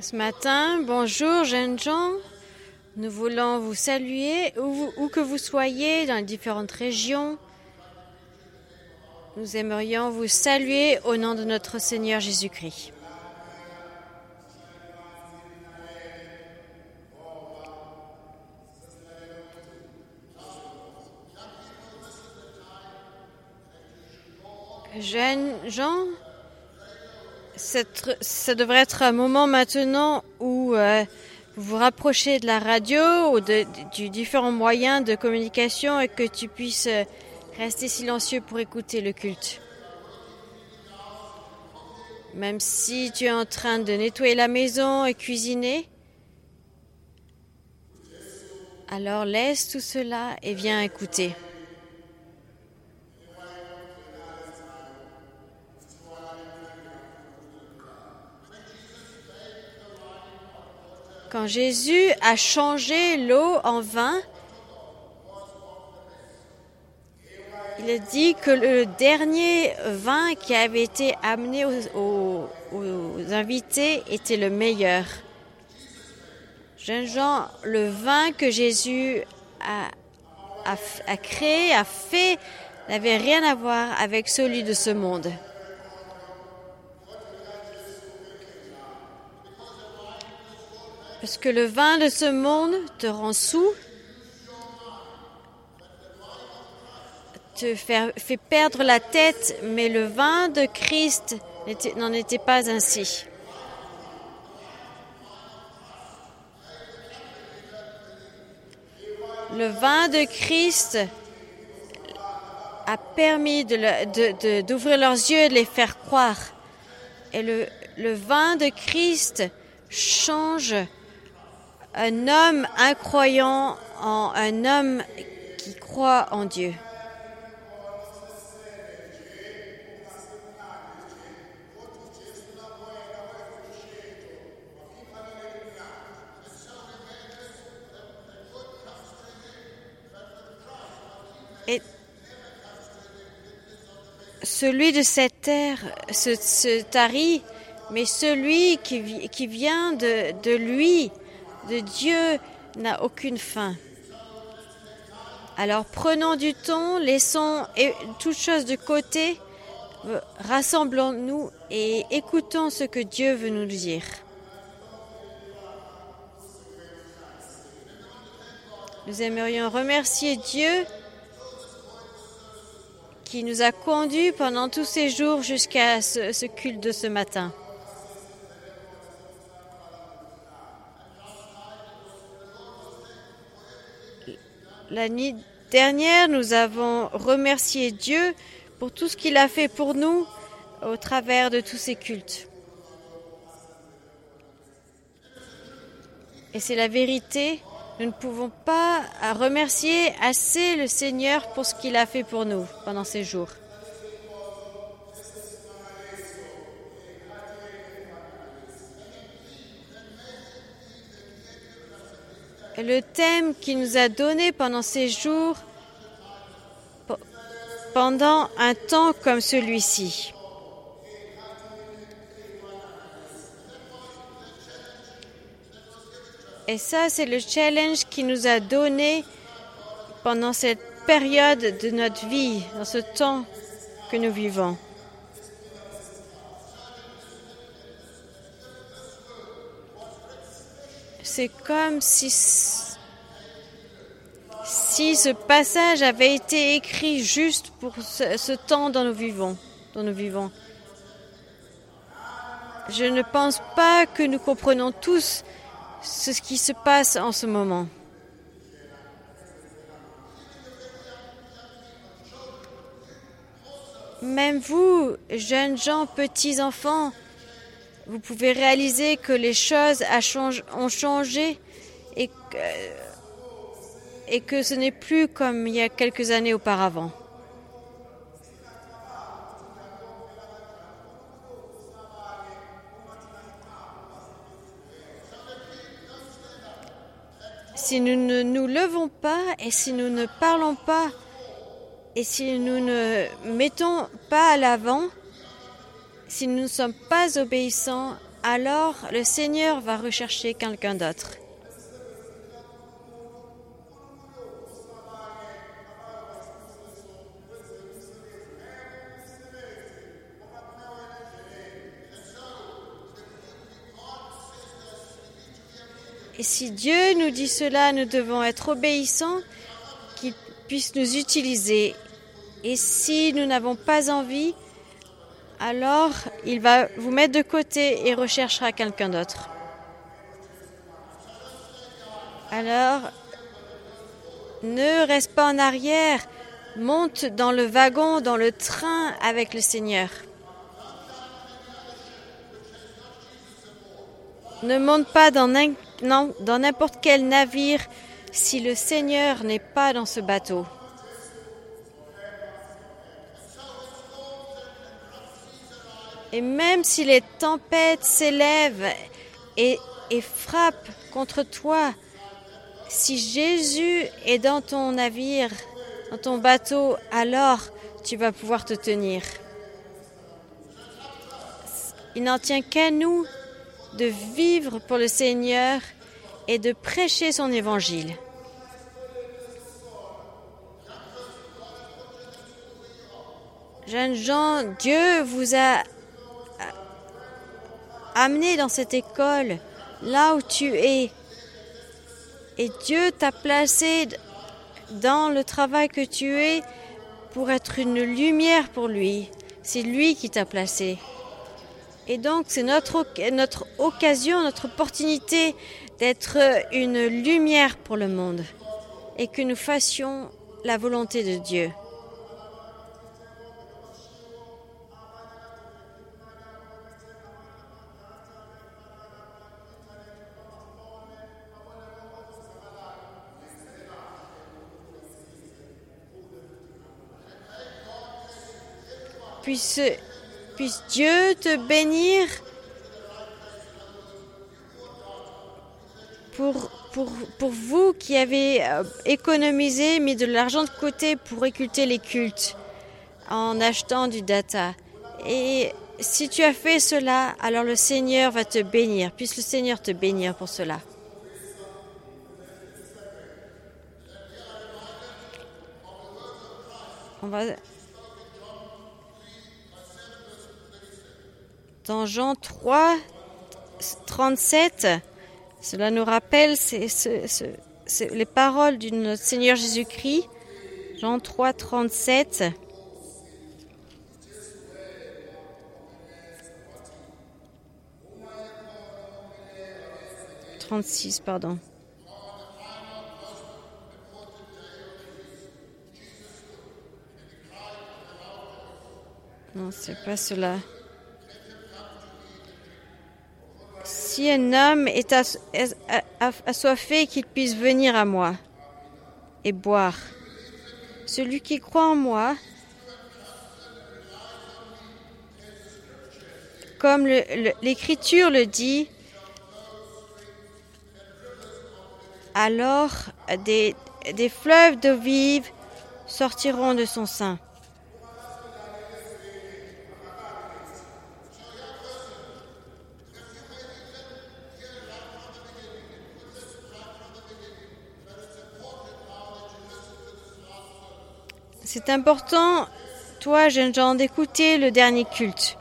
Ce matin, bonjour jeunes gens, nous voulons vous saluer où que vous soyez dans les différentes régions. Nous aimerions vous saluer au nom de notre Seigneur Jésus-Christ. Jeunes gens, ça devrait être un moment maintenant où vous vous rapprochez de la radio ou du différents moyens de communication et que tu puisses rester silencieux pour écouter le culte. Même si tu es en train de nettoyer la maison et cuisiner, alors laisse tout cela et viens écouter. Quand Jésus a changé l'eau en vin, il a dit que le dernier vin qui avait été amené aux invités était le meilleur. Jeunes gens, le vin que Jésus a créé, a fait, n'avait rien à voir avec celui de ce monde. Parce que le vin de ce monde te rend saoul, te fait perdre la tête, mais le vin de Christ n'en était pas ainsi. Le vin de Christ a permis d'ouvrir leurs yeux et de les faire croire. Et le vin de Christ change un homme incroyant en un homme qui croit en Dieu. Et celui de cette terre se tarit, mais celui qui vient de lui, de Dieu, n'a aucune fin. Alors prenons du temps, laissons toute chose de côté, rassemblons-nous et écoutons ce que Dieu veut nous dire. Nous aimerions remercier Dieu qui nous a conduits pendant tous ces jours jusqu'à ce culte de ce matin. L'année dernière, nous avons remercié Dieu pour tout ce qu'il a fait pour nous au travers de tous ces cultes. Et c'est la vérité, nous ne pouvons pas remercier assez le Seigneur pour ce qu'il a fait pour nous pendant ces jours. Le thème qu'il nous a donné pendant ces jours, pendant un temps comme celui-ci. Et ça, c'est le challenge qu'il nous a donné pendant cette période de notre vie, dans ce temps que nous vivons. C'est comme si ce passage avait été écrit juste pour ce temps dont nous vivons. Je ne pense pas que nous comprenons tous ce qui se passe en ce moment. Même vous, jeunes gens, petits enfants, vous pouvez réaliser que les choses ont changé et que ce n'est plus comme il y a quelques années auparavant. Si nous ne nous levons pas et si nous ne parlons pas et si nous ne mettons pas à l'avant, si nous ne sommes pas obéissants, alors le Seigneur va rechercher quelqu'un d'autre. Et si Dieu nous dit cela, nous devons être obéissants, qu'il puisse nous utiliser. Et si nous n'avons pas envie, alors il va vous mettre de côté et recherchera quelqu'un d'autre. Alors, ne reste pas en arrière, monte dans le wagon, dans le train avec le Seigneur. Ne monte pas dans n'importe quel navire si le Seigneur n'est pas dans ce bateau. Et même si les tempêtes s'élèvent et frappent contre toi, si Jésus est dans ton navire, dans ton bateau, alors tu vas pouvoir te tenir. Il n'en tient qu'à nous de vivre pour le Seigneur et de prêcher son évangile. Jeunes gens, Dieu vous a amené dans cette école, là où tu es. Et Dieu t'a placé dans le travail que tu es pour être une lumière pour lui. C'est lui qui t'a placé. Et donc, c'est notre occasion, notre opportunité d'être une lumière pour le monde et que nous fassions la volonté de Dieu. Puisse Dieu te bénir pour vous qui avez économisé, mis de l'argent de côté pour écouter les cultes en achetant du data. Et si tu as fait cela, alors le Seigneur va te bénir. Puisse le Seigneur te bénir pour cela. On va... Dans Jean 3, 37, cela nous rappelle c'est les paroles de notre Seigneur Jésus-Christ. Jean 3, 37. 36, pardon. Non, c'est pas cela. Si un homme est assoiffé, qu'il puisse venir à moi et boire. Celui qui croit en moi, comme l'Écriture le dit, alors des fleuves d'eau vive sortiront de son sein. C'est important, toi, jeunes gens, d'écouter le dernier culte.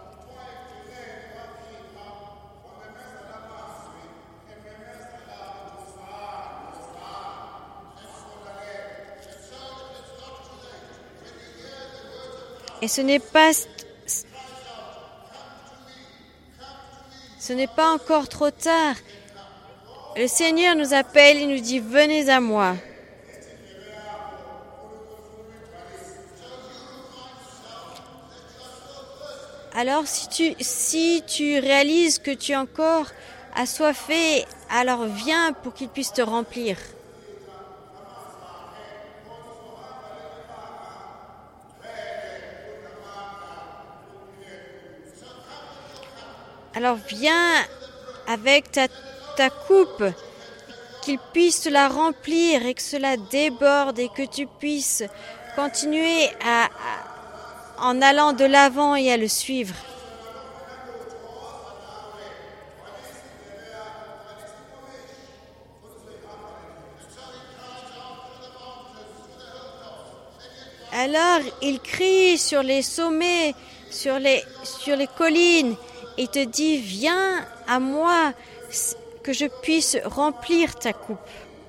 Et ce n'est pas encore trop tard. Le Seigneur nous appelle et nous dit « Venez à moi ». Alors, si tu réalises que tu es encore assoiffé, alors viens pour qu'il puisse te remplir. Alors, viens avec ta coupe, qu'il puisse te la remplir et que cela déborde et que tu puisses continuer en allant de l'avant et à le suivre. Alors il crie sur les sommets, sur les collines, et te dit, viens à moi, que je puisse remplir ta coupe.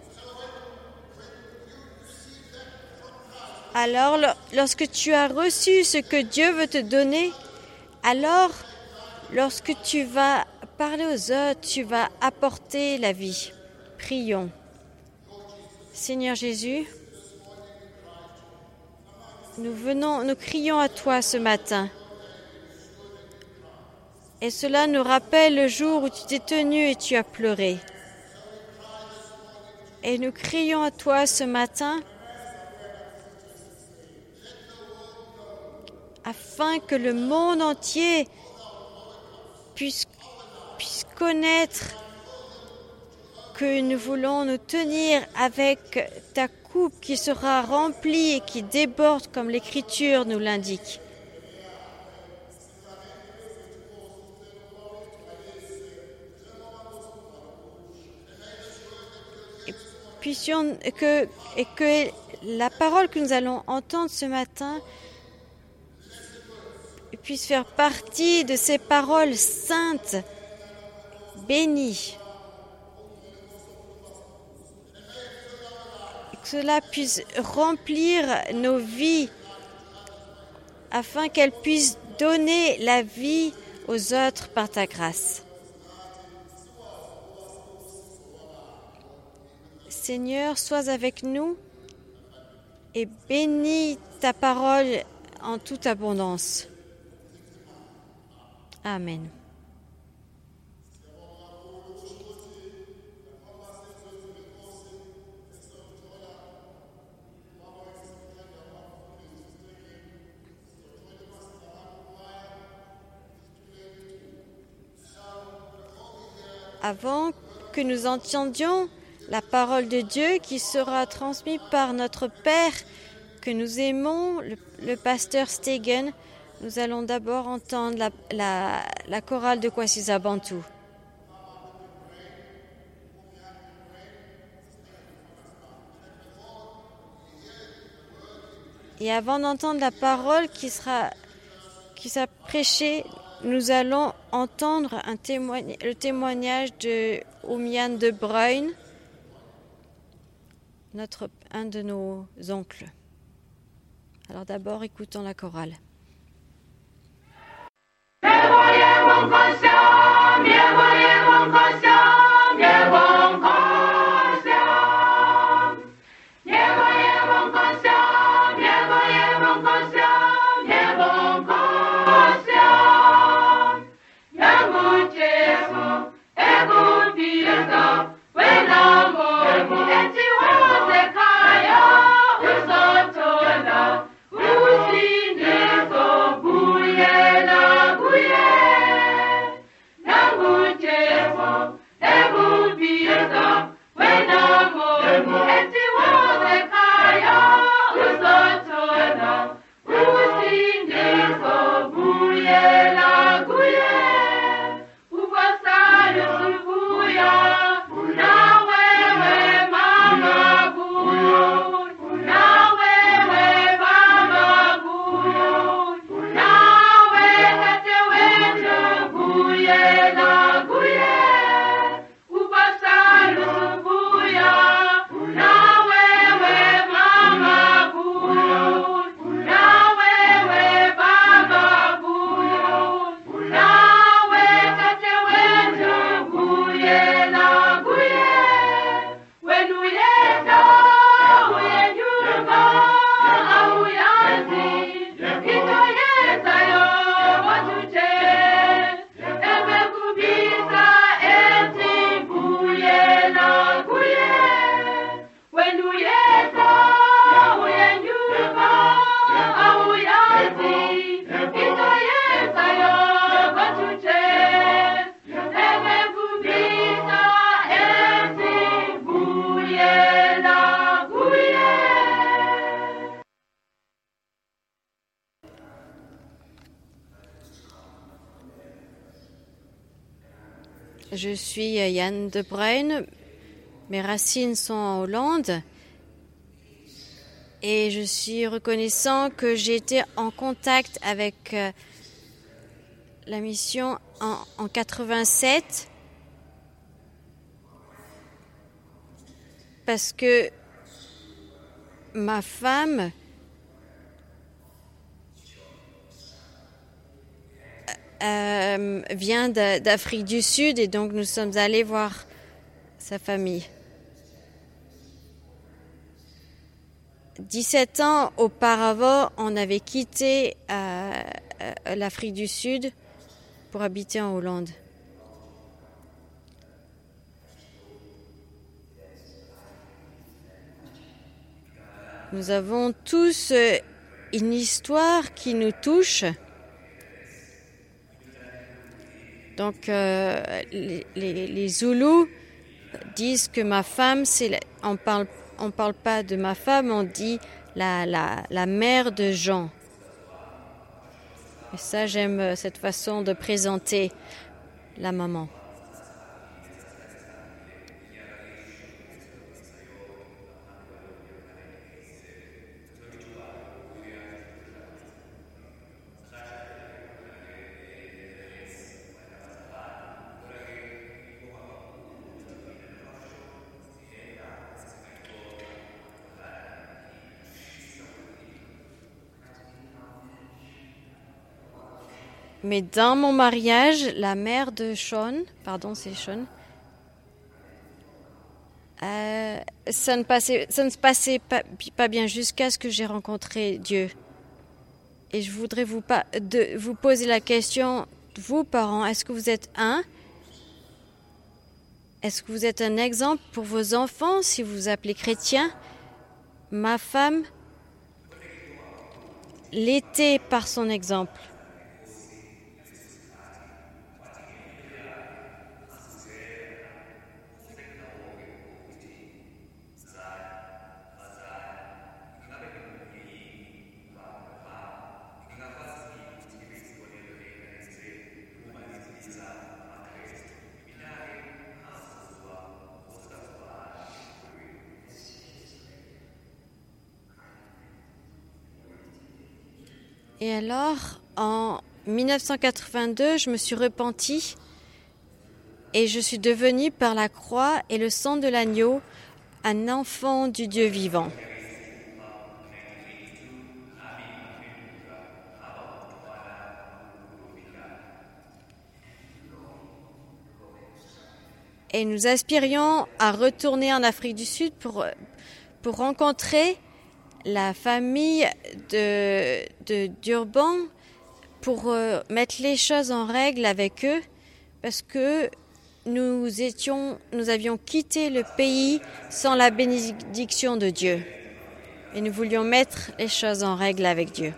Alors, lorsque tu as reçu ce que Dieu veut te donner, alors, lorsque tu vas parler aux autres, tu vas apporter la vie. Prions. Seigneur Jésus, nous crions à toi ce matin. Et cela nous rappelle le jour où tu t'es tenu et tu as pleuré. Et nous crions à toi ce matin afin que le monde entier puisse connaître que nous voulons nous tenir avec ta coupe qui sera remplie et qui déborde comme l'Écriture nous l'indique. Et que la parole que nous allons entendre ce matin puisse faire partie de ces paroles saintes, bénies. Et que cela puisse remplir nos vies afin qu'elles puissent donner la vie aux autres par ta grâce. Seigneur, sois avec nous et bénis ta parole en toute abondance. Amen. Avant que nous entendions la parole de Dieu qui sera transmise par notre Père que nous aimons, le pasteur Stegen, nous allons d'abord entendre la chorale de Kwasiza Bantu. Et avant d'entendre la parole qui sera prêchée, nous allons entendre le témoignage de Oumian de Bruyne, un de nos oncles. Alors d'abord, écoutons la chorale. Je suis Yann de Bruyne, mes racines sont en Hollande Et je suis reconnaissant que j'ai été en contact avec la mission en 87 parce que ma femme vient d'Afrique du Sud et donc nous sommes allés voir sa famille. 17 ans auparavant, on avait quitté l'Afrique du Sud pour habiter en Hollande. Nous avons tous une histoire qui nous touche. Donc, les Zoulous disent que ma femme, on parle pas de ma femme, on dit la mère de Jean. Et ça, j'aime cette façon de présenter la maman. Mais dans mon mariage, la mère de Sean, c'est Sean, ça ne se passait pas bien jusqu'à ce que j'ai rencontré Dieu. Et je voudrais vous poser la question, vous parents, est-ce que vous êtes Est-ce que vous êtes un exemple pour vos enfants si vous vous appelez chrétien? Ma femme l'était par son exemple. Et alors, en 1982, je me suis repentie et je suis devenue par la croix et le sang de l'agneau un enfant du Dieu vivant. Et nous aspirions à retourner en Afrique du Sud pour rencontrer la famille de Durban pour mettre les choses en règle avec eux parce que nous avions quitté le pays sans la bénédiction de Dieu et nous voulions mettre les choses en règle avec Dieu.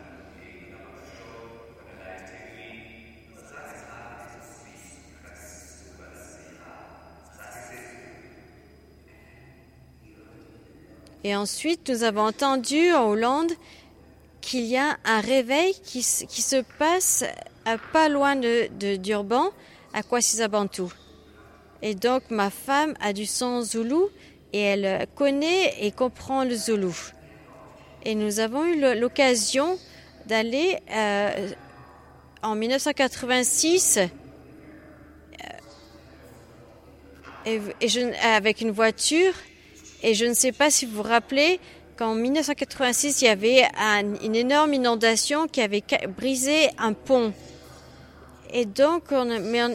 Et ensuite, nous avons entendu en Hollande qu'il y a un réveil qui se passe pas loin de Durban, à Kwasizabantu. Et donc, ma femme a du sang zoulou et elle connaît et comprend le zoulou. Et nous avons eu l'occasion d'aller en 1986 avec une voiture. Et je ne sais pas si vous vous rappelez qu'en 1986, il y avait une énorme inondation qui avait brisé un pont. Et donc, on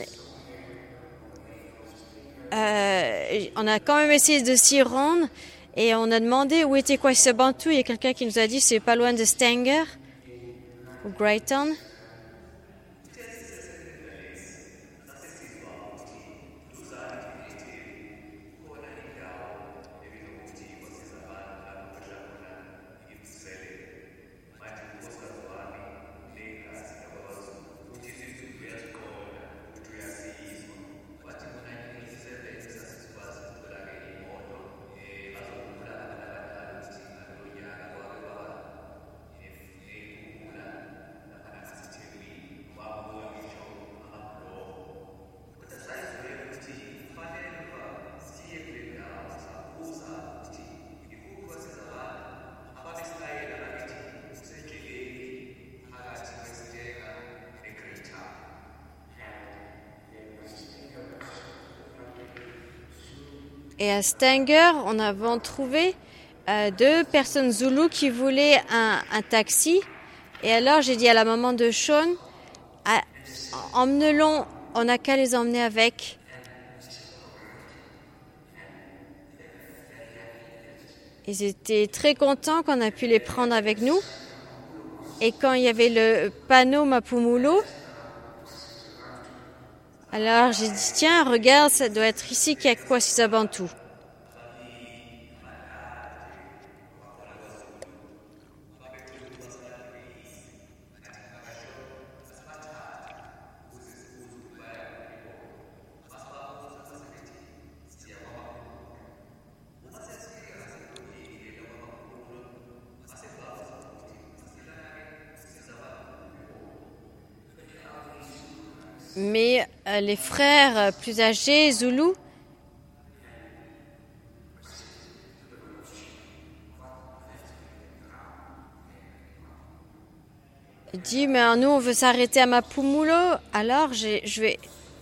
a quand même essayé de s'y rendre et on a demandé où était Kwasizabantu. Il y a quelqu'un qui nous a dit c'est pas loin de Stanger ou Greytown. Et à Stanger, on avait trouvé 2 personnes zoulous qui voulaient un taxi. Et alors, j'ai dit à la maman de Sean, emmenez-les, on n'a qu'à les emmener avec. Ils étaient très contents qu'on a pu les prendre avec nous. Et quand il y avait le panneau Mapumulo, alors j'ai dit, tiens, regarde, ça doit être ici qu'il y a Kwasizabantu. Mais les frères plus âgés, Zoulous, dit, mais nous on veut s'arrêter à Mapumulo, alors je vais...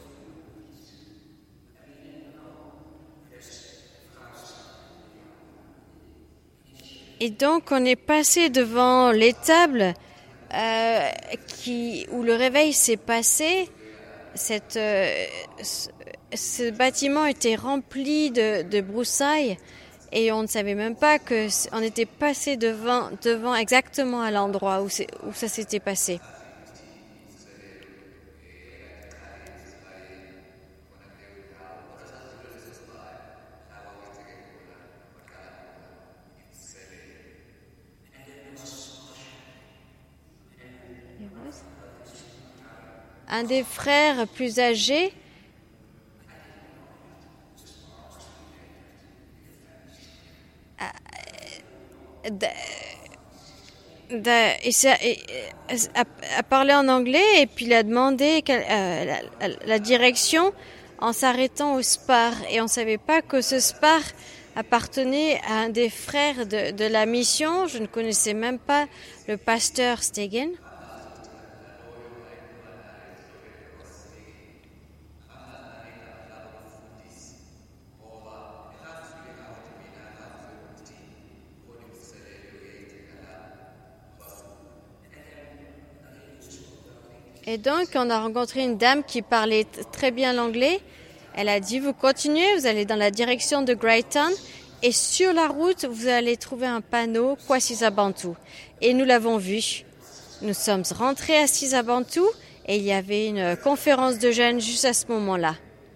Et donc on est passé devant l'étable où le réveil s'est passé. Ce bâtiment était rempli de broussailles et on ne savait même pas qu'on était passé devant exactement à l'endroit où ça s'était passé. Un des frères plus âgés a parlé en anglais et puis il a demandé la direction en s'arrêtant au Spar. Et on ne savait pas que ce Spar appartenait à un des frères de la mission. Je ne connaissais même pas le pasteur Stegen. Et donc, on a rencontré une dame qui parlait très bien l'anglais. Elle a dit, vous continuez, vous allez dans la direction de Greytown et sur la route, vous allez trouver un panneau Kwasizabantu. Et nous l'avons vu. Nous sommes rentrés à Sizabantu et il y avait une conférence de jeunes juste à ce moment-là.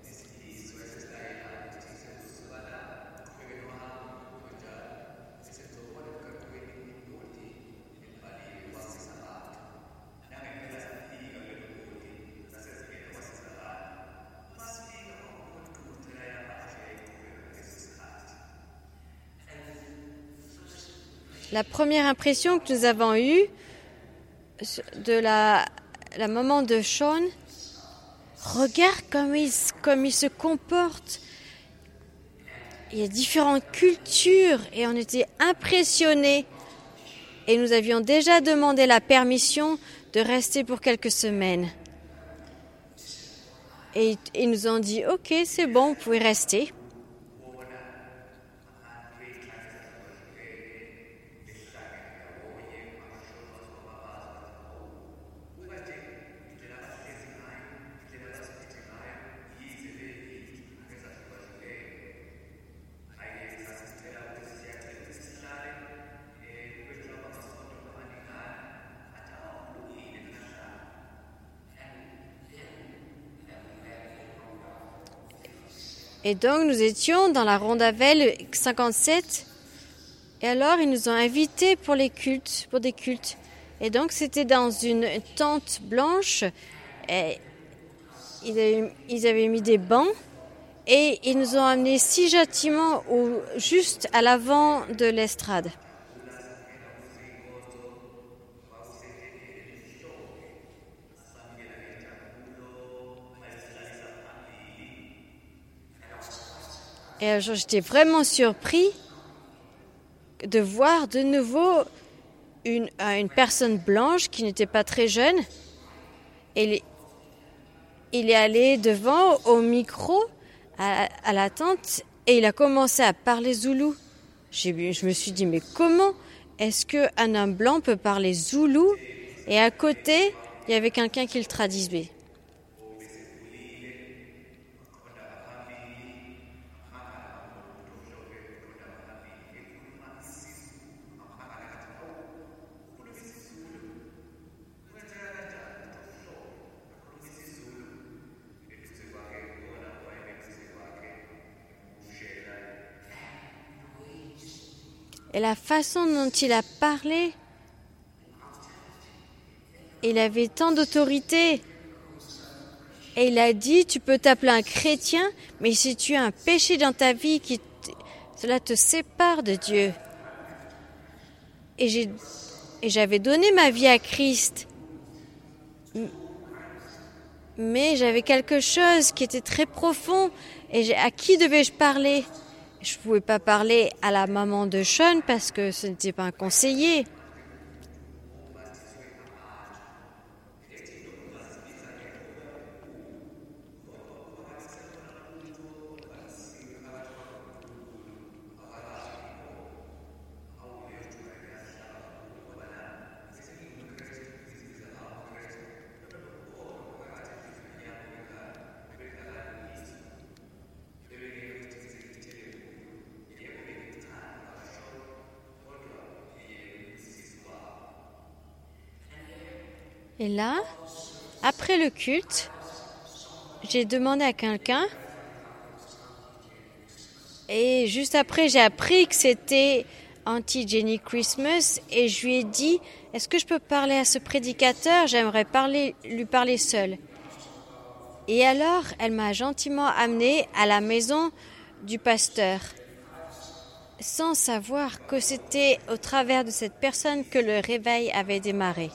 La première impression que nous avons eue de la maman de Sean, regarde comme il se comporte. Il y a différentes cultures et on était impressionnés. Et nous avions déjà demandé la permission de rester pour quelques semaines. Et ils nous ont dit, ok, c'est bon, vous pouvez rester. Et donc, nous étions dans la Rondavel 57. Et alors, ils nous ont invités pour des cultes. Et donc, c'était dans une tente blanche. Et ils avaient mis des bancs. Et ils nous ont amenés 6 châtiments juste à l'avant de l'estrade. Et alors, j'étais vraiment surpris de voir de nouveau une personne blanche qui n'était pas très jeune. Et il est allé devant au micro à la tente et il a commencé à parler zoulou. Je me suis dit, mais comment est-ce qu'un homme blanc peut parler zoulou? Et à côté, il y avait quelqu'un qui le traduisait. Et la façon dont il a parlé, il avait tant d'autorité. Et il a dit, tu peux t'appeler un chrétien, mais si tu as un péché dans ta vie, cela te sépare de Dieu. Et j'avais donné ma vie à Christ. Mais j'avais quelque chose qui était très profond. Et à qui devais-je parler? Je ne pouvais pas parler à la maman de Sean parce que ce n'était pas un conseiller. Et là, après le culte, j'ai demandé à quelqu'un et juste après, j'ai appris que c'était Auntie Jenny Christmas et je lui ai dit, est-ce que je peux parler à ce prédicateur? J'aimerais lui parler seul. Et alors, elle m'a gentiment amenée à la maison du pasteur, sans savoir que c'était au travers de cette personne que le réveil avait démarré.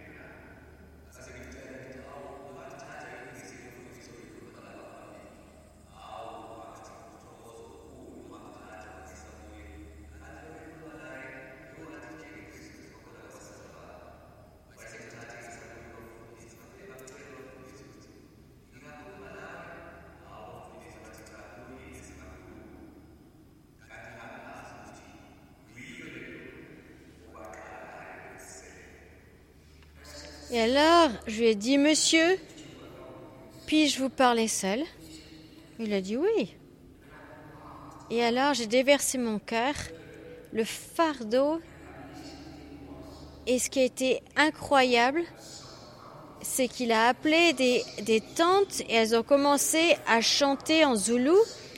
Et alors, je lui ai dit, monsieur, puis-je vous parler seul? Il a dit oui. Et alors, j'ai déversé mon cœur, le fardeau. Et ce qui a été incroyable, c'est qu'il a appelé des tantes et elles ont commencé à chanter en zoulou.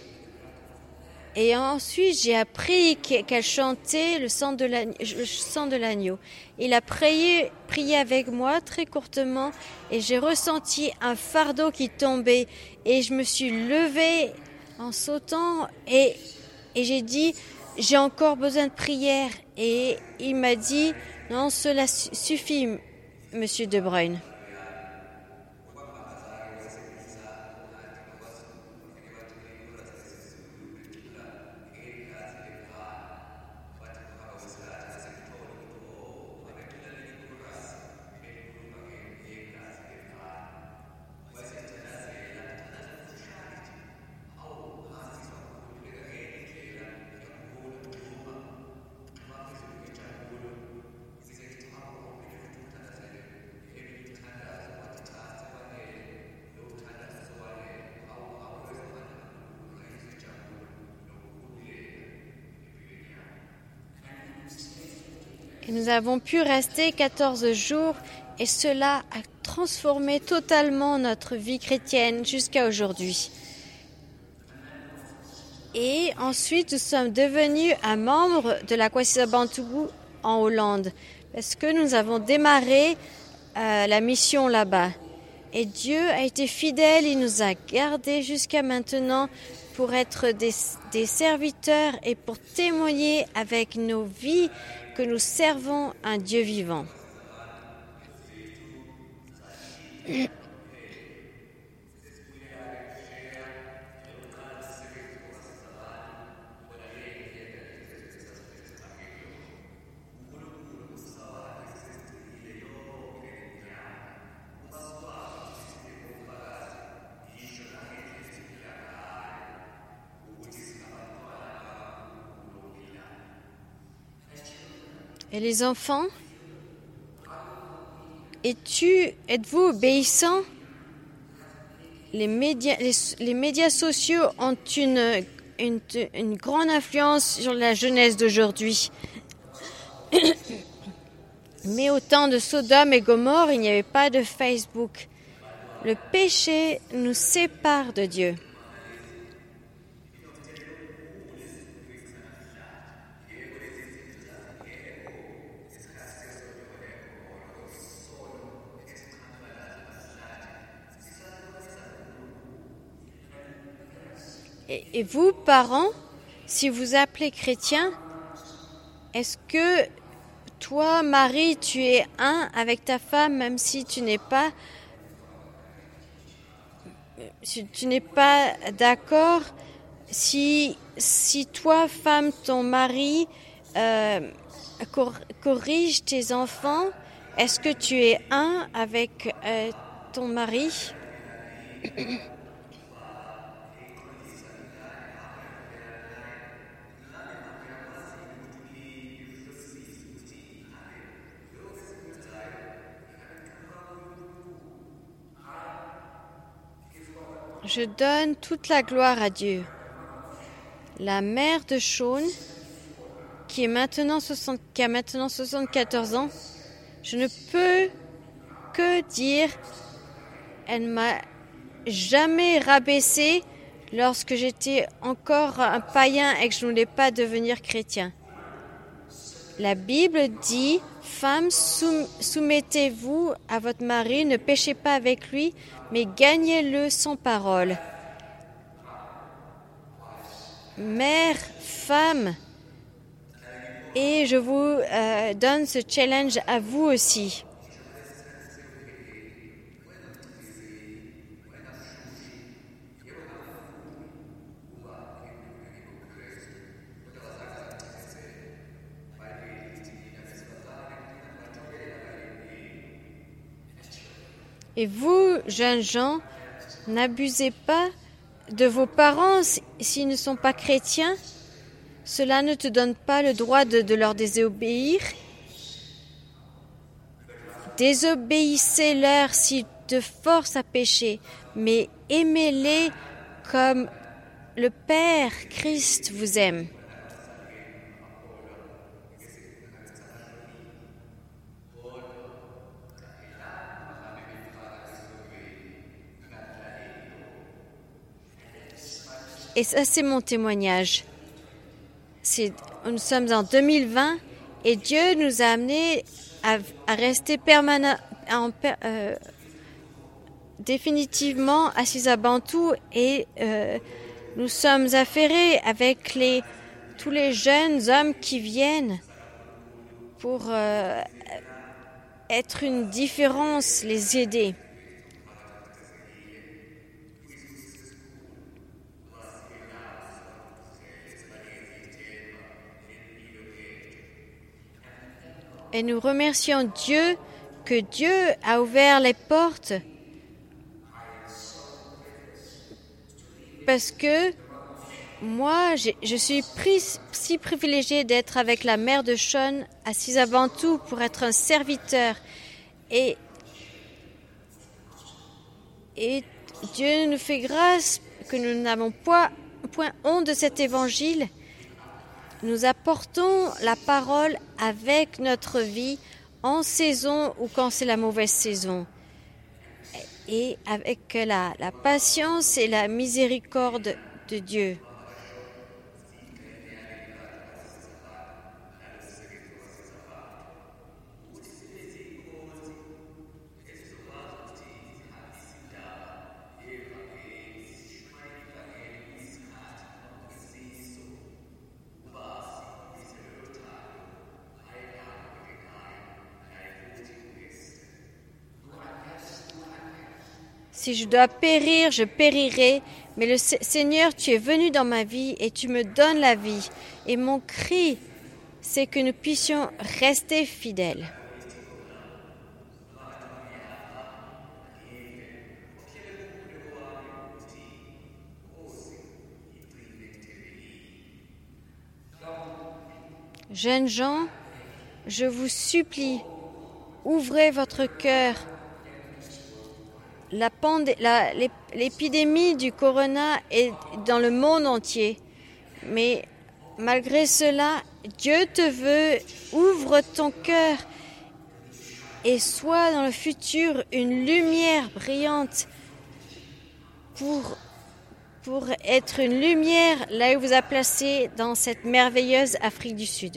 Et ensuite, j'ai appris qu'elle chantait le sang de l'agneau. Il a prié avec moi très courtement et j'ai ressenti un fardeau qui tombait. Et je me suis levée en sautant et j'ai dit, j'ai encore besoin de prière. Et il m'a dit, non, cela suffit, Monsieur De Bruyne. Et nous avons pu rester 14 jours et cela a transformé totalement notre vie chrétienne jusqu'à aujourd'hui. Et ensuite, nous sommes devenus un membre de la Kwasiza Bantu en Hollande parce que nous avons démarré la mission là-bas. Et Dieu a été fidèle, il nous a gardés jusqu'à maintenant pour être des serviteurs et pour témoigner avec nos vies que nous servons un Dieu vivant. Et les enfants, êtes-vous obéissants? Les médias sociaux ont une grande influence sur la jeunesse d'aujourd'hui. Mais au temps de Sodome et Gomorrhe, il n'y avait pas de Facebook. Le péché nous sépare de Dieu. Et vous, parents, si vous appelez chrétien, est-ce que toi, Marie, tu es un avec ta femme, même si tu n'es pas d'accord? Si toi, femme, ton mari corrige tes enfants, est-ce que tu es un avec ton mari? Je donne toute la gloire à Dieu. La mère de Sean, qui a maintenant 74 ans, je ne peux que dire, elle m'a jamais rabaissé lorsque j'étais encore un païen et que je ne voulais pas devenir chrétien. La Bible dit, femmes, soumettez-vous à votre mari, ne péchez pas avec lui, mais gagnez-le sans parole. Mère, femme, et je vous donne ce challenge à vous aussi. Et vous, jeunes gens, n'abusez pas de vos parents s'ils ne sont pas chrétiens. Cela ne te donne pas le droit de leur désobéir. Désobéissez-leur s'ils te forcent à pécher, mais aimez-les comme le Père Christ vous aime. Et ça, c'est mon témoignage. Nous sommes en 2020 et Dieu nous a amenés à rester définitivement à Sisabantu et nous sommes affairés avec tous les jeunes hommes qui viennent pour être une différence, les aider. Et nous remercions Dieu que Dieu a ouvert les portes parce que moi, je suis si privilégiée d'être avec la mère de Sean à Sisabantu pour être un serviteur. Et Dieu nous fait grâce que nous n'avons point honte de cet évangile. Nous apportons la parole avec notre vie en saison ou quand c'est la mauvaise saison. Et avec la patience et la miséricorde de Dieu. Si je dois périr, je périrai. Mais le Seigneur, tu es venu dans ma vie et tu me donnes la vie. Et mon cri, c'est que nous puissions rester fidèles. Jeunes gens, je vous supplie, ouvrez votre cœur. L'épidémie du corona est dans le monde entier. Mais malgré cela, Dieu te veut, ouvre ton cœur et sois dans le futur une lumière brillante pour être une lumière là où il vous a placé dans cette merveilleuse Afrique du Sud.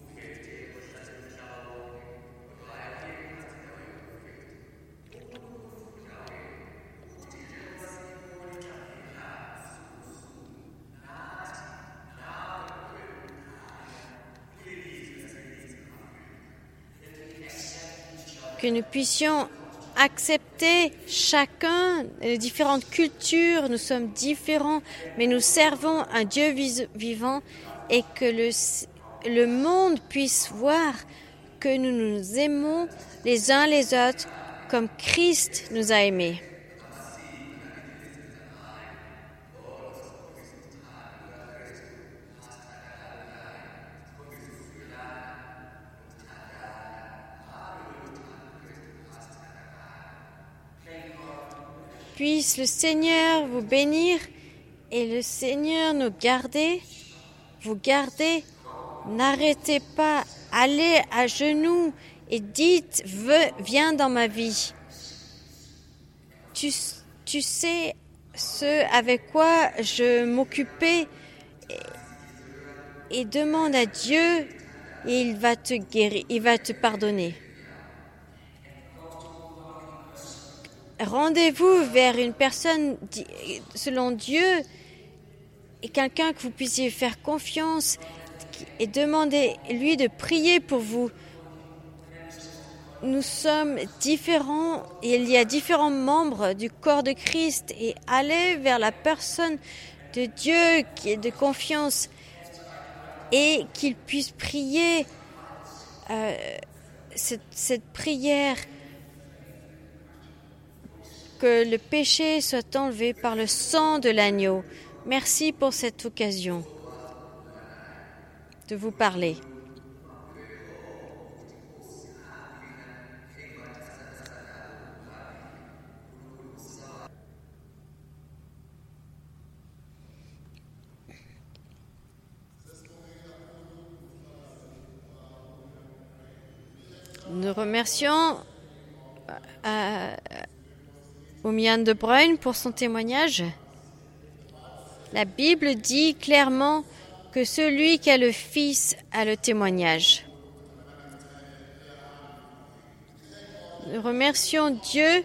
Que nous puissions accepter chacun les différentes cultures, nous sommes différents, mais nous servons un Dieu vivant et que le monde puisse voir que nous nous aimons les uns les autres comme Christ nous a aimés. Puisse le Seigneur vous bénir et le Seigneur nous garder, vous garder. N'arrêtez pas, allez à genoux et dites, viens dans ma vie. Tu sais ce avec quoi je m'occupais et demande à Dieu et il va te guérir, il va te pardonner. Rendez-vous vers une personne selon Dieu et quelqu'un que vous puissiez faire confiance et demandez-lui de prier pour vous. Nous sommes différents et il y a différents membres du corps de Christ et allez vers la personne de Dieu qui est de confiance et qu'il puisse prier cette prière. Que le péché soit enlevé par le sang de l'agneau. Merci pour cette occasion de vous parler. Nous remercions Oumian de Bruyne pour son témoignage. La Bible dit clairement que celui qui a le Fils a le témoignage. Nous remercions Dieu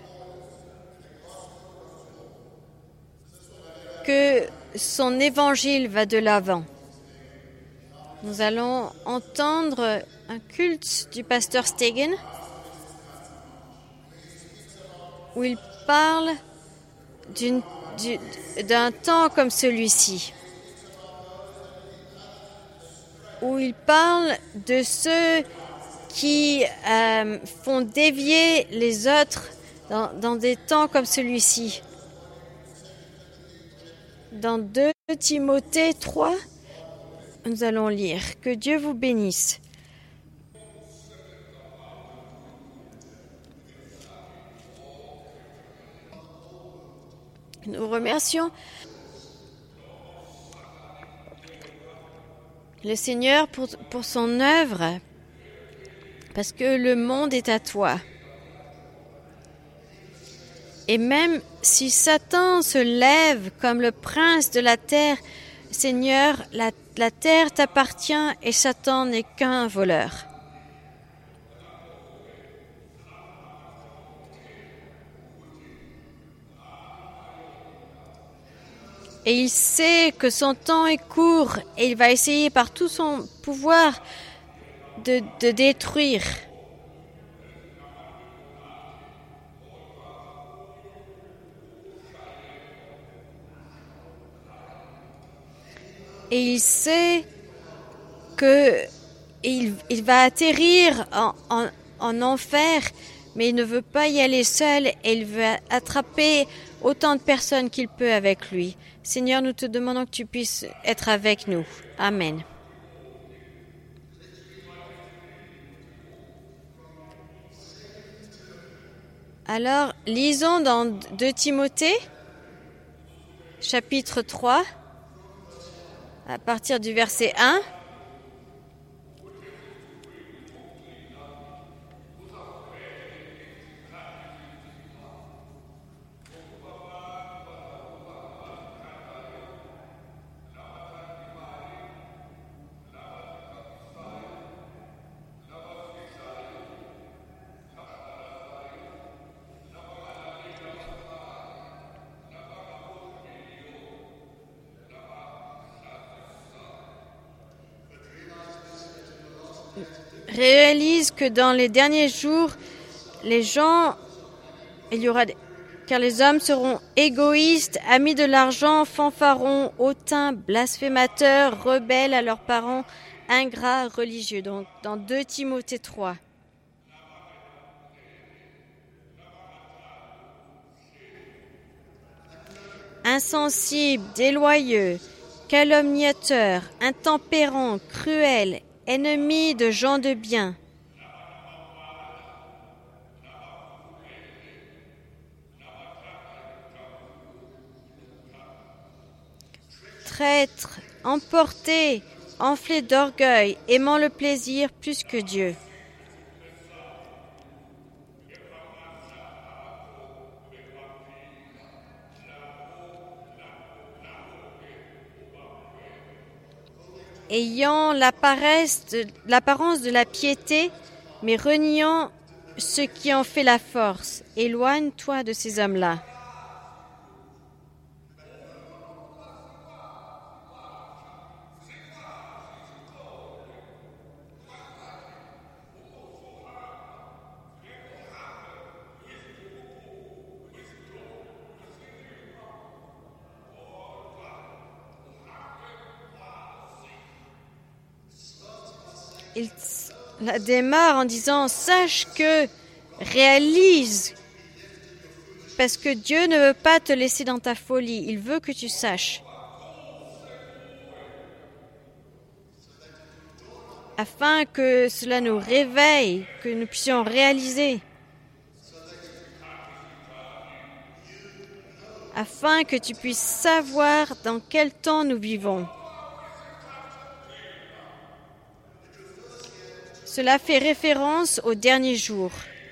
que son évangile va de l'avant. Nous allons entendre un culte du pasteur Stegen où il parle d'un temps comme celui-ci, où il parle de ceux qui font dévier les autres dans des temps comme celui-ci. Dans 2 Timothée 3, nous allons lire. Que Dieu vous bénisse. Nous remercions le Seigneur pour son œuvre, parce que le monde est à toi. Et même si Satan se lève comme le prince de la terre, Seigneur, la terre t'appartient et Satan n'est qu'un voleur. Et il sait que son temps est court et il va essayer par tout son pouvoir de détruire. Et il sait que il va atterrir en enfer, mais il ne veut pas y aller seul et il veut attraper autant de personnes qu'il peut avec lui. Seigneur, nous te demandons que tu puisses être avec nous. Amen. Alors, lisons dans 2 Timothée, chapitre 3, à partir du verset 1. Réalise que dans les derniers jours, car les hommes seront égoïstes, amis de l'argent, fanfarons, hautains, blasphémateurs, rebelles à leurs parents, ingrats, religieux. Donc, dans 2 Timothée 3. Insensibles, déloyaux, calomniateurs, intempérants, cruels, ennemis de gens de bien. Traîtres, emportés, enflés d'orgueil, aimant le plaisir plus que Dieu. Ayant l'apparence de la piété, mais reniant ce qui en fait la force. Éloigne-toi de ces hommes-là. Il la démarre en disant « Sache que, réalise, parce que Dieu ne veut pas te laisser dans ta folie, il veut que tu saches. » Afin que cela nous réveille, que nous puissions réaliser. Afin que tu puisses savoir dans quel temps nous vivons. Cela fait référence aux derniers jours.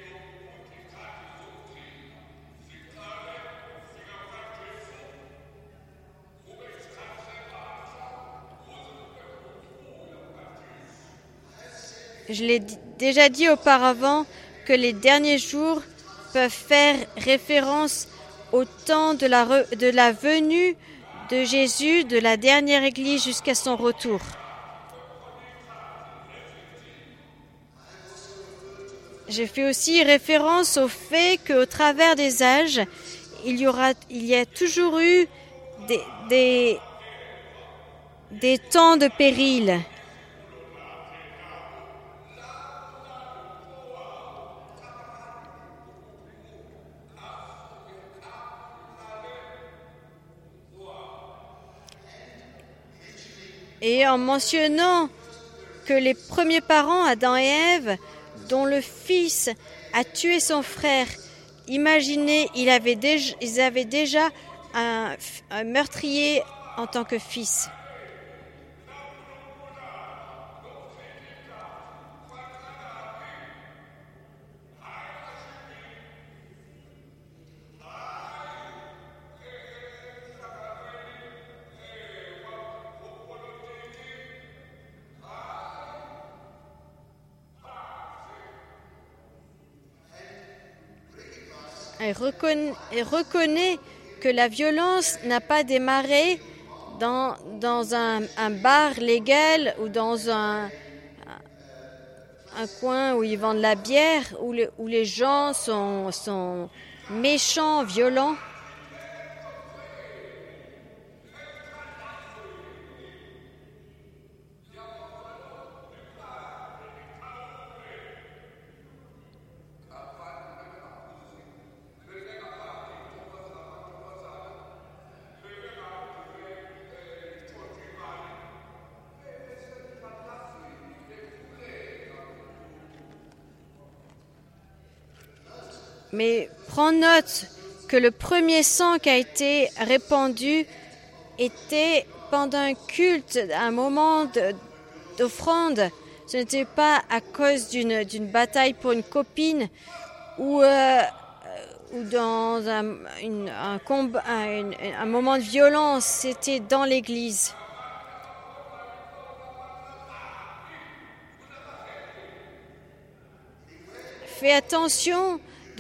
Je l'ai déjà dit auparavant que les derniers jours peuvent faire référence au temps de la venue de Jésus, de la dernière Église jusqu'à son retour. J'ai fait aussi référence au fait qu'au travers des âges, il y a toujours eu des temps de péril. Et en mentionnant que les premiers parents, Adam et Ève, dont le fils a tué son frère, imaginez, ils avaient déjà un meurtrier en tant que fils. Et reconnaît que la violence n'a pas démarré dans un bar légal ou dans un coin où ils vendent la bière, où les gens sont méchants, violents. Mais prends note que le premier sang qui a été répandu était pendant un culte, un moment d'offrande. Ce n'était pas à cause d'une bataille pour une copine ou dans un combat, un moment de violence. C'était dans l'église. Fais attention,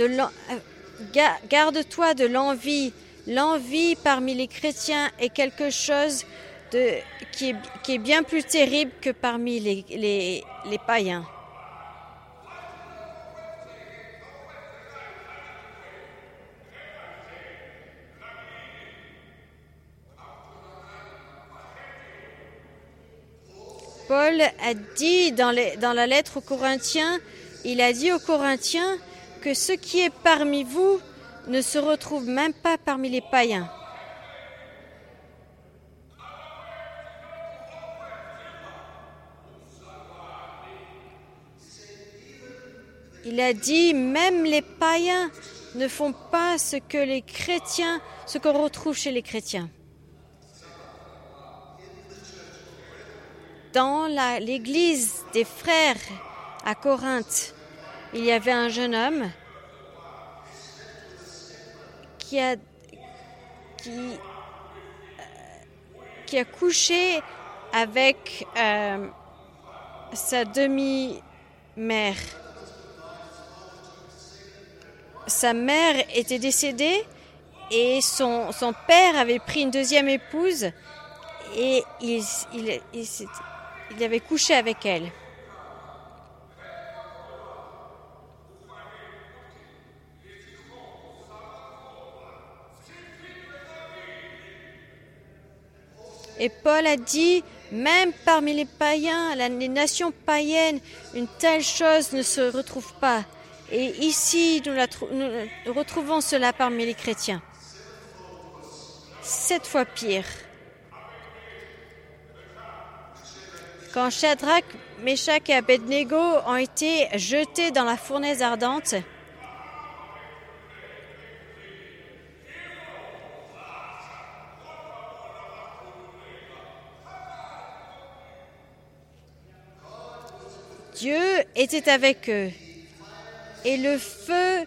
garde-toi de l'envie. L'envie parmi les chrétiens est quelque chose qui est bien plus terrible que parmi les païens. Paul a dit dans la lettre aux Corinthiens, il a dit aux Corinthiens que ce qui est parmi vous ne se retrouve même pas parmi les païens. Il a dit, même les païens ne font pas ce qu'on retrouve chez les chrétiens. Dans l'église des frères à Corinthe, il y avait un jeune homme qui a couché avec sa demi-mère. Sa mère était décédée et son père avait pris une deuxième épouse et il avait couché avec elle. Et Paul a dit, même parmi les païens, les nations païennes, une telle chose ne se retrouve pas. Et ici, nous retrouvons cela parmi les chrétiens. 7 fois pire. Quand Shadrach, Meshach et Abednego ont été jetés dans la fournaise ardente, Dieu était avec eux. Et le feu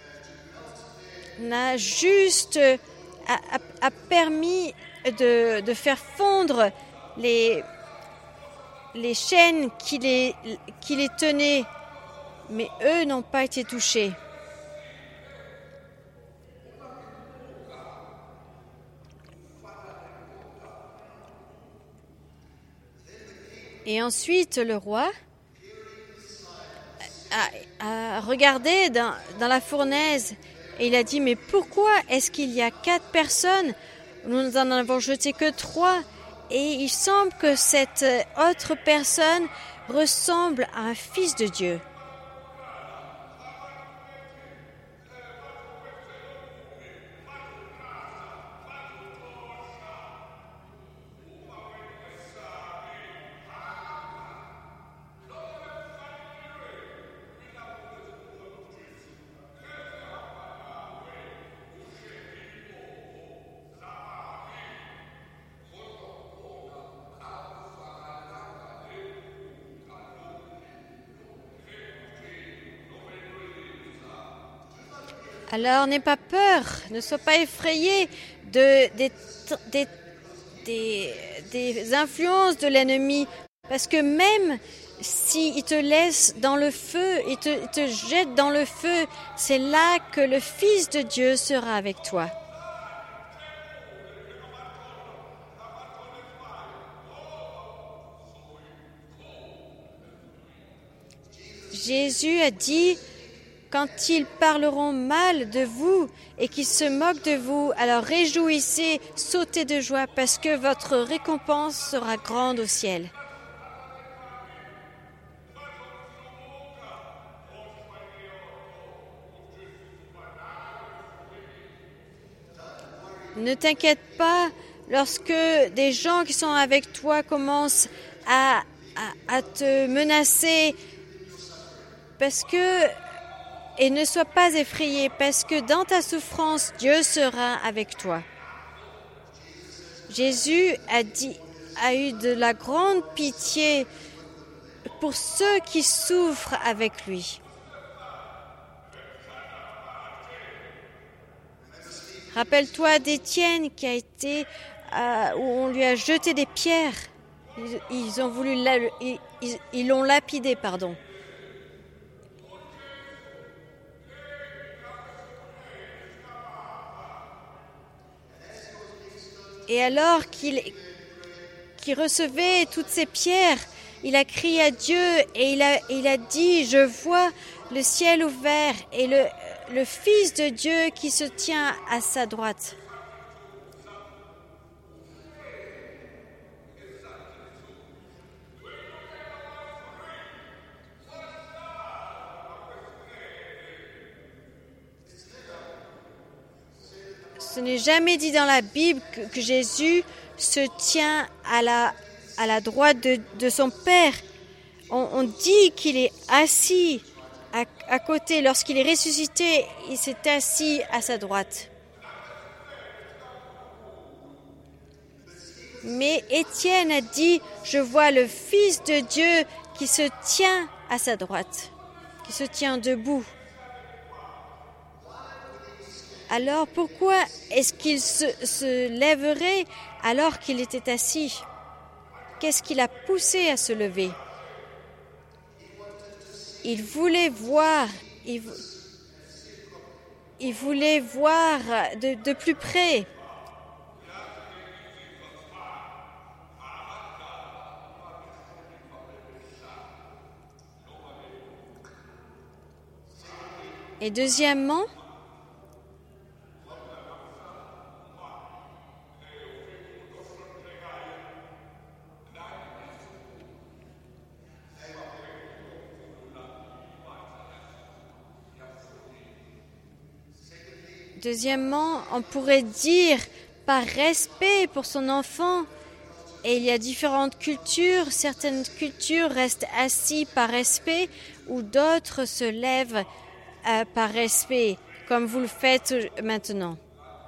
n'a juste a permis de faire fondre les chaînes qui les tenaient, mais eux n'ont pas été touchés. Et ensuite, le roi a regardé dans la fournaise et il a dit, mais pourquoi est-ce qu'il y a 4 personnes? Nous n'en avons jeté que 3. Et il semble que cette autre personne ressemble à un fils de Dieu. Alors n'aie pas peur, ne sois pas effrayé des influences de l'ennemi, parce que même s'il te laisse dans le feu, il te jette dans le feu, c'est là que le Fils de Dieu sera avec toi. Jésus a dit, quand ils parleront mal de vous et qu'ils se moquent de vous, alors réjouissez, sautez de joie parce que votre récompense sera grande au ciel. Ne t'inquiète pas lorsque des gens qui sont avec toi commencent à te menacer parce que et ne sois pas effrayé, parce que dans ta souffrance, Dieu sera avec toi. Jésus a eu de la grande pitié pour ceux qui souffrent avec lui. Rappelle-toi d'Étienne qui a été où on lui a jeté des pierres. Ils l'ont lapidé, pardon. Et alors qu'il recevait toutes ces pierres, il a crié à Dieu et il a dit, je vois le ciel ouvert et le Fils de Dieu qui se tient à sa droite. Ce n'est jamais dit dans la Bible que Jésus se tient à la droite de son Père. On dit qu'il est assis à côté. Lorsqu'il est ressuscité, il s'est assis à sa droite. Mais Étienne a dit, je vois le Fils de Dieu qui se tient à sa droite, qui se tient debout. Alors pourquoi est-ce qu'il se lèverait alors qu'il était assis? Qu'est-ce qui l'a poussé à se lever? Il voulait voir de plus près. Et deuxièmement, on pourrait dire par respect pour son enfant, et il y a différentes cultures, certaines cultures restent assises par respect ou d'autres se lèvent par respect, comme vous le faites maintenant.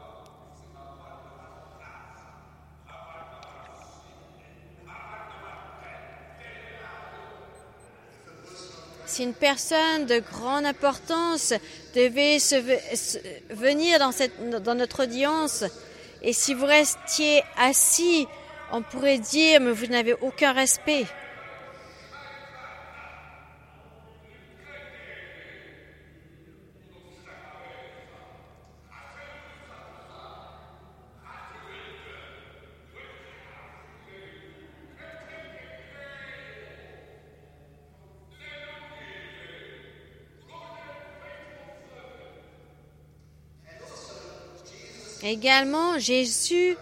Si une personne de grande importance devait venir dans notre audience, et si vous restiez assis, on pourrait dire, mais vous n'avez aucun respect. Également, Jésus,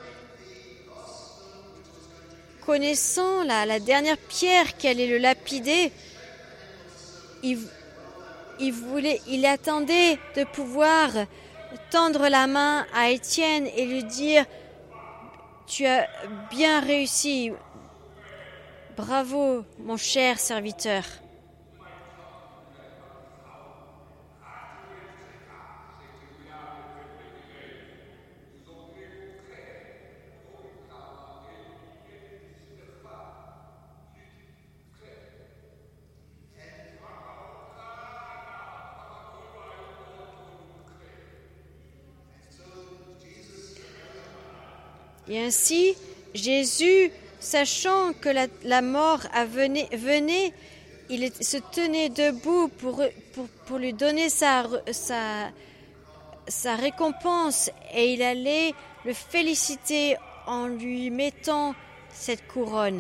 connaissant la dernière pierre qui allait le lapider, il attendait de pouvoir tendre la main à Étienne et lui dire « Tu as bien réussi, bravo mon cher serviteur ». Et ainsi, Jésus, sachant que la mort venait, il se tenait debout pour lui donner sa récompense et il allait le féliciter en lui mettant cette couronne.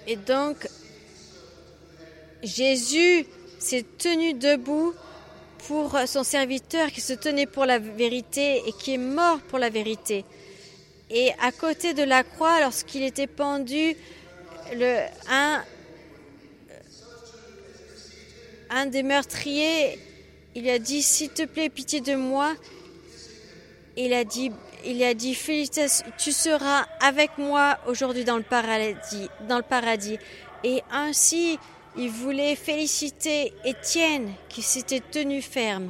Et donc, Jésus s'est tenu debout pour son serviteur qui se tenait pour la vérité et qui est mort pour la vérité. Et à côté de la croix, lorsqu'il était pendu, un des meurtriers, il a dit « S'il te plaît, pitié de moi ». Il a dit Félicitations, tu seras avec moi aujourd'hui dans le paradis. Et ainsi, il voulait féliciter Étienne qui s'était tenu ferme.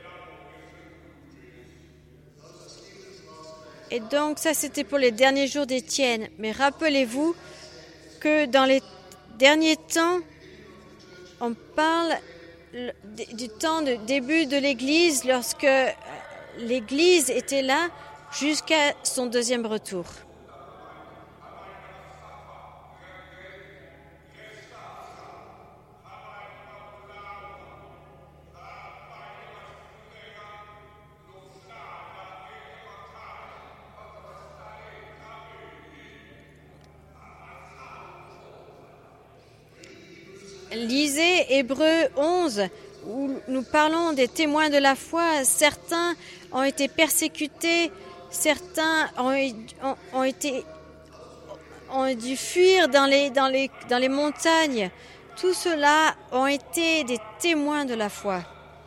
Et donc ça, c'était pour les derniers jours d'Étienne. Mais rappelez-vous que dans les derniers temps, on parle du temps de début de l'Église, lorsque l'Église était là jusqu'à son deuxième retour. Lisez Hébreux 11, où nous parlons des témoins de la foi. Certains ont été persécutés, certains ont dû fuir dans les montagnes. Tout cela ont été des témoins de la foi,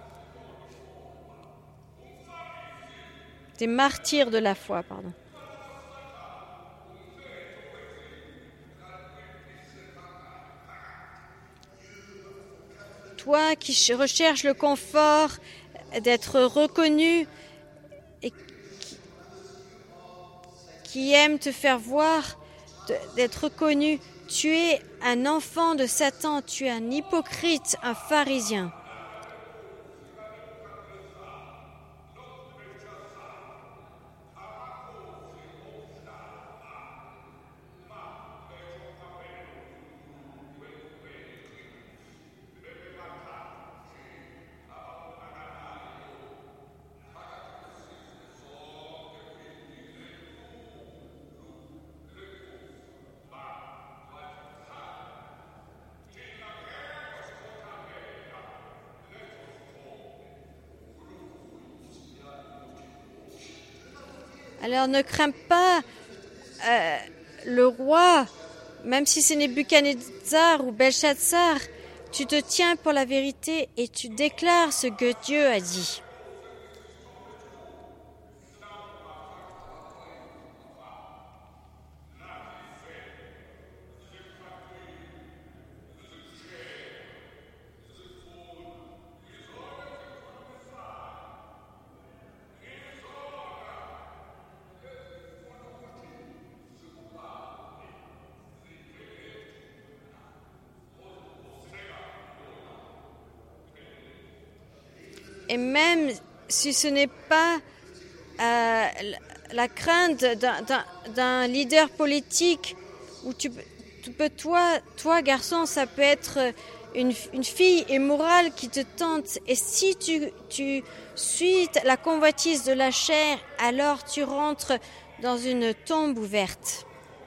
des martyrs de la foi, pardon. Toi qui recherches le confort d'être reconnu et qui aime te faire voir, d'être reconnu, tu es un enfant de Satan, tu es un hypocrite, un pharisien. Alors ne crains pas le roi, même si c'est Nebuchadnezzar ou Belshazzar, tu te tiens pour la vérité et tu déclares ce que Dieu a dit. Et même si ce n'est pas la crainte d'un leader politique, ou toi garçon, ça peut être une fille immorale qui te tente. Et si tu suis la convoitise de la chair, alors tu rentres dans une tombe ouverte.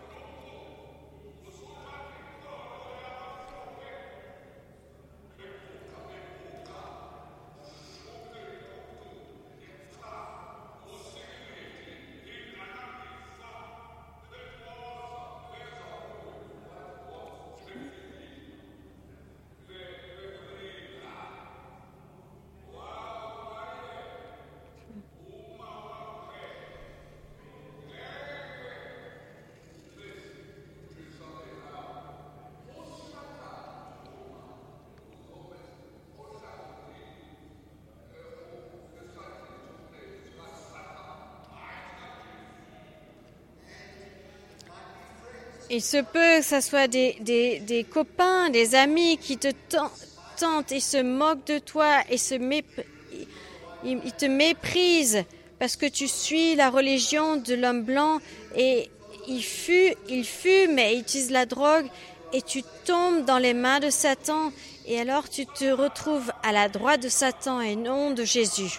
Il se peut que ce soit des copains, des amis qui te tentent et se moquent de toi et ils te méprisent parce que tu suis la religion de l'homme blanc et il fume et utilise la drogue et tu tombes dans les mains de Satan et alors tu te retrouves à la droite de Satan et non de Jésus.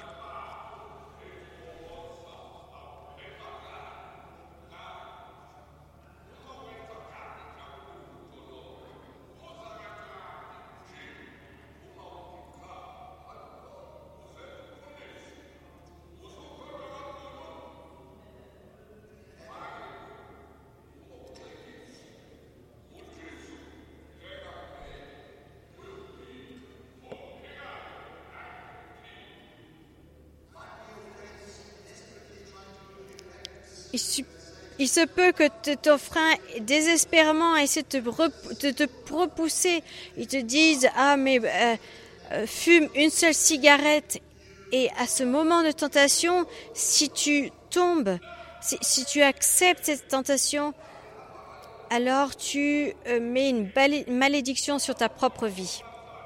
il se peut que ton frère désespérément essaie de te repousser. Il te dise mais fume une seule cigarette. Et à ce moment de tentation, si tu tombes, si tu acceptes cette tentation, alors tu mets une malédiction sur ta propre vie.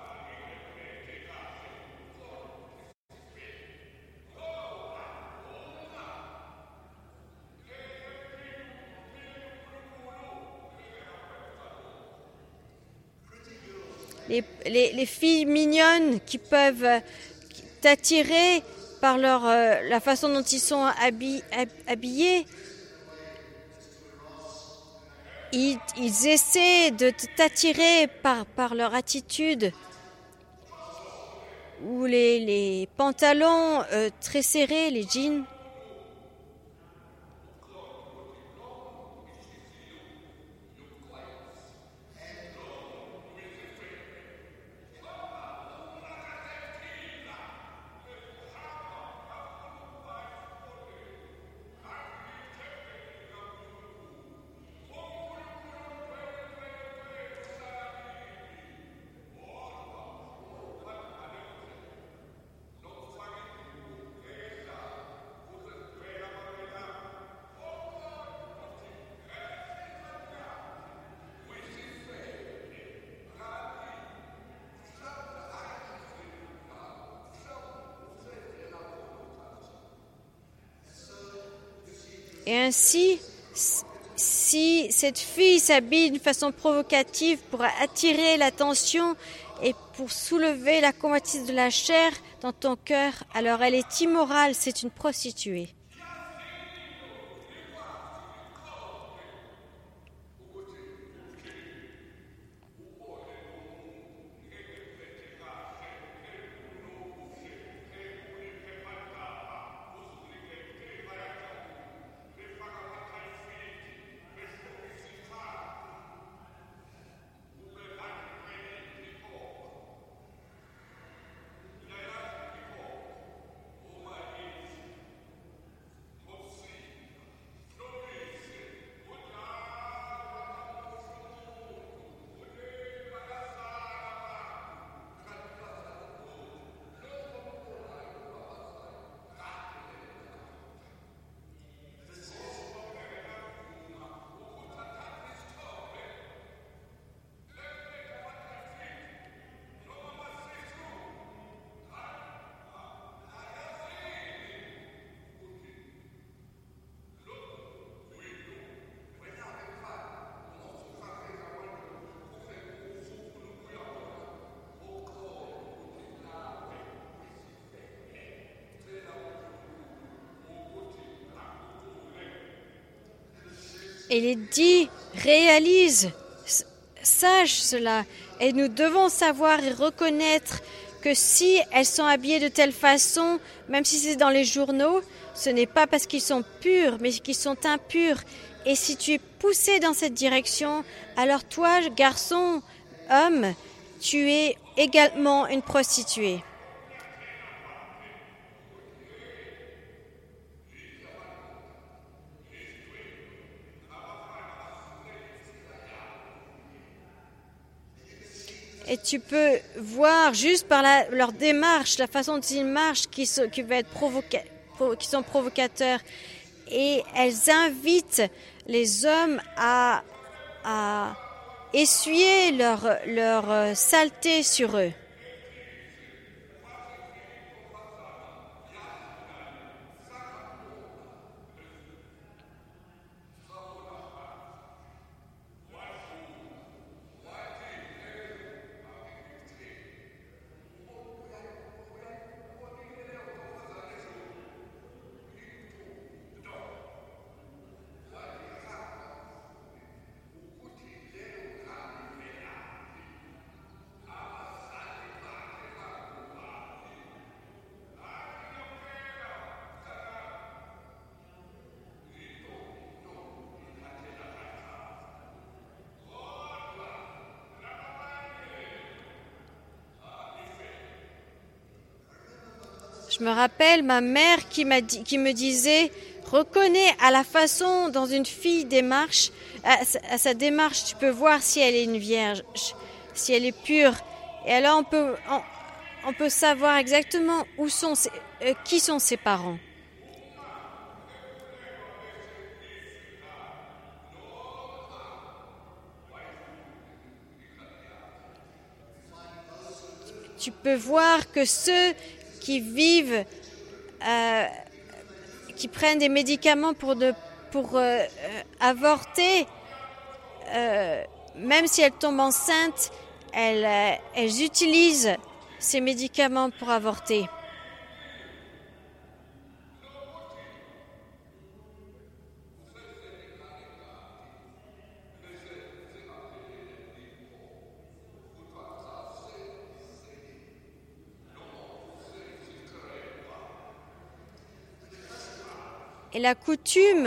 Les filles mignonnes qui peuvent t'attirer par la façon dont ils sont habillés, ils essaient de t'attirer par leur attitude, ou les pantalons très serrés, les jeans. Et ainsi, si cette fille s'habille d'une façon provocative pour attirer l'attention et pour soulever la convoitise de la chair dans ton cœur, alors elle est immorale, c'est une prostituée. Et il est dit, réalise, sache cela. Et nous devons savoir et reconnaître que si elles sont habillées de telle façon, même si c'est dans les journaux, ce n'est pas parce qu'ils sont purs, mais qu'ils sont impurs. Et si tu es poussé dans cette direction, alors toi, garçon, homme, tu es également une prostituée. Et tu peux voir juste par leur démarche, la façon dont ils marchent, qui sont provocateurs. Et elles invitent les hommes à essuyer leur saleté sur eux. Je me rappelle ma mère qui me disait, reconnais à la façon dont une fille démarche, à sa démarche, tu peux voir si elle est une vierge, si elle est pure. Et alors on peut savoir exactement qui sont ses parents. Tu peux voir que ceux qui vivent, qui prennent des médicaments pour avorter, même si elles tombent enceintes, elles utilisent ces médicaments pour avorter. Et la coutume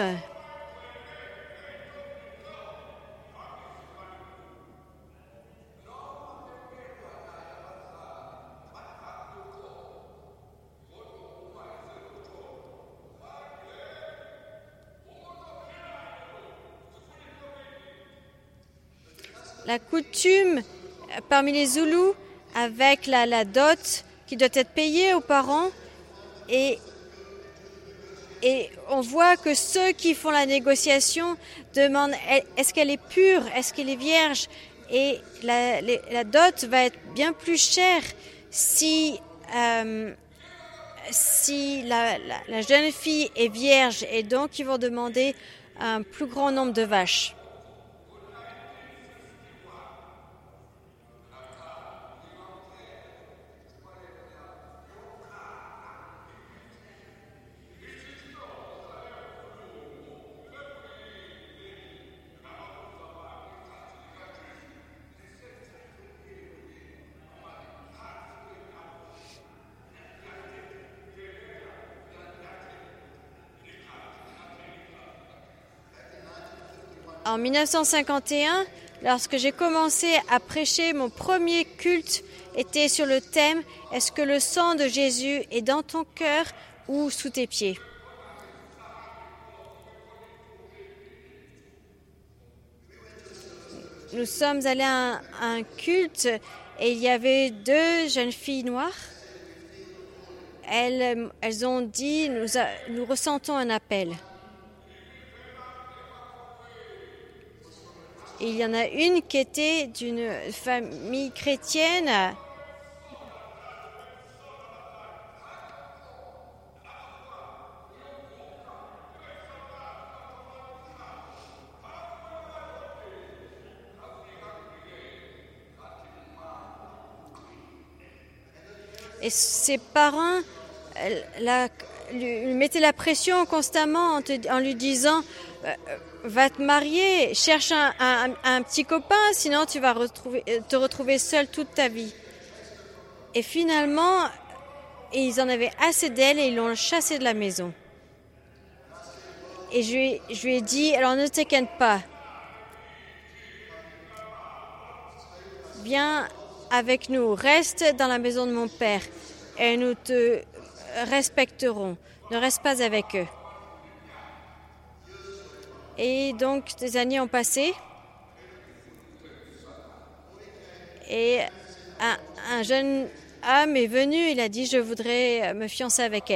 parmi les Zoulous, avec la dot qui doit être payée aux parents, et on voit que ceux qui font la négociation demandent est-ce qu'elle est pure, est-ce qu'elle est vierge, et la dot va être bien plus chère si la jeune fille est vierge, et donc ils vont demander un plus grand nombre de vaches. En 1951, lorsque j'ai commencé à prêcher, mon premier culte était sur le thème « Est-ce que le sang de Jésus est dans ton cœur ou sous tes pieds ?» Nous sommes allés à un culte et il y avait 2 jeunes filles noires. Elles ont dit « Nous ressentons un appel ». Et il y en a une qui était d'une famille chrétienne. Et ses parents lui mettaient la pression constamment en lui disant va te marier, cherche un petit copain, sinon tu vas te retrouver seule toute ta vie. Et finalement, ils en avaient assez d'elle et ils l'ont chassée de la maison. Et je lui ai dit, alors ne t'inquiète pas, viens avec nous, reste dans la maison de mon père et nous te respecterons, ne reste pas avec eux. Et donc, des années ont passé et un jeune homme est venu, il a dit « Je voudrais me fiancer avec elle ».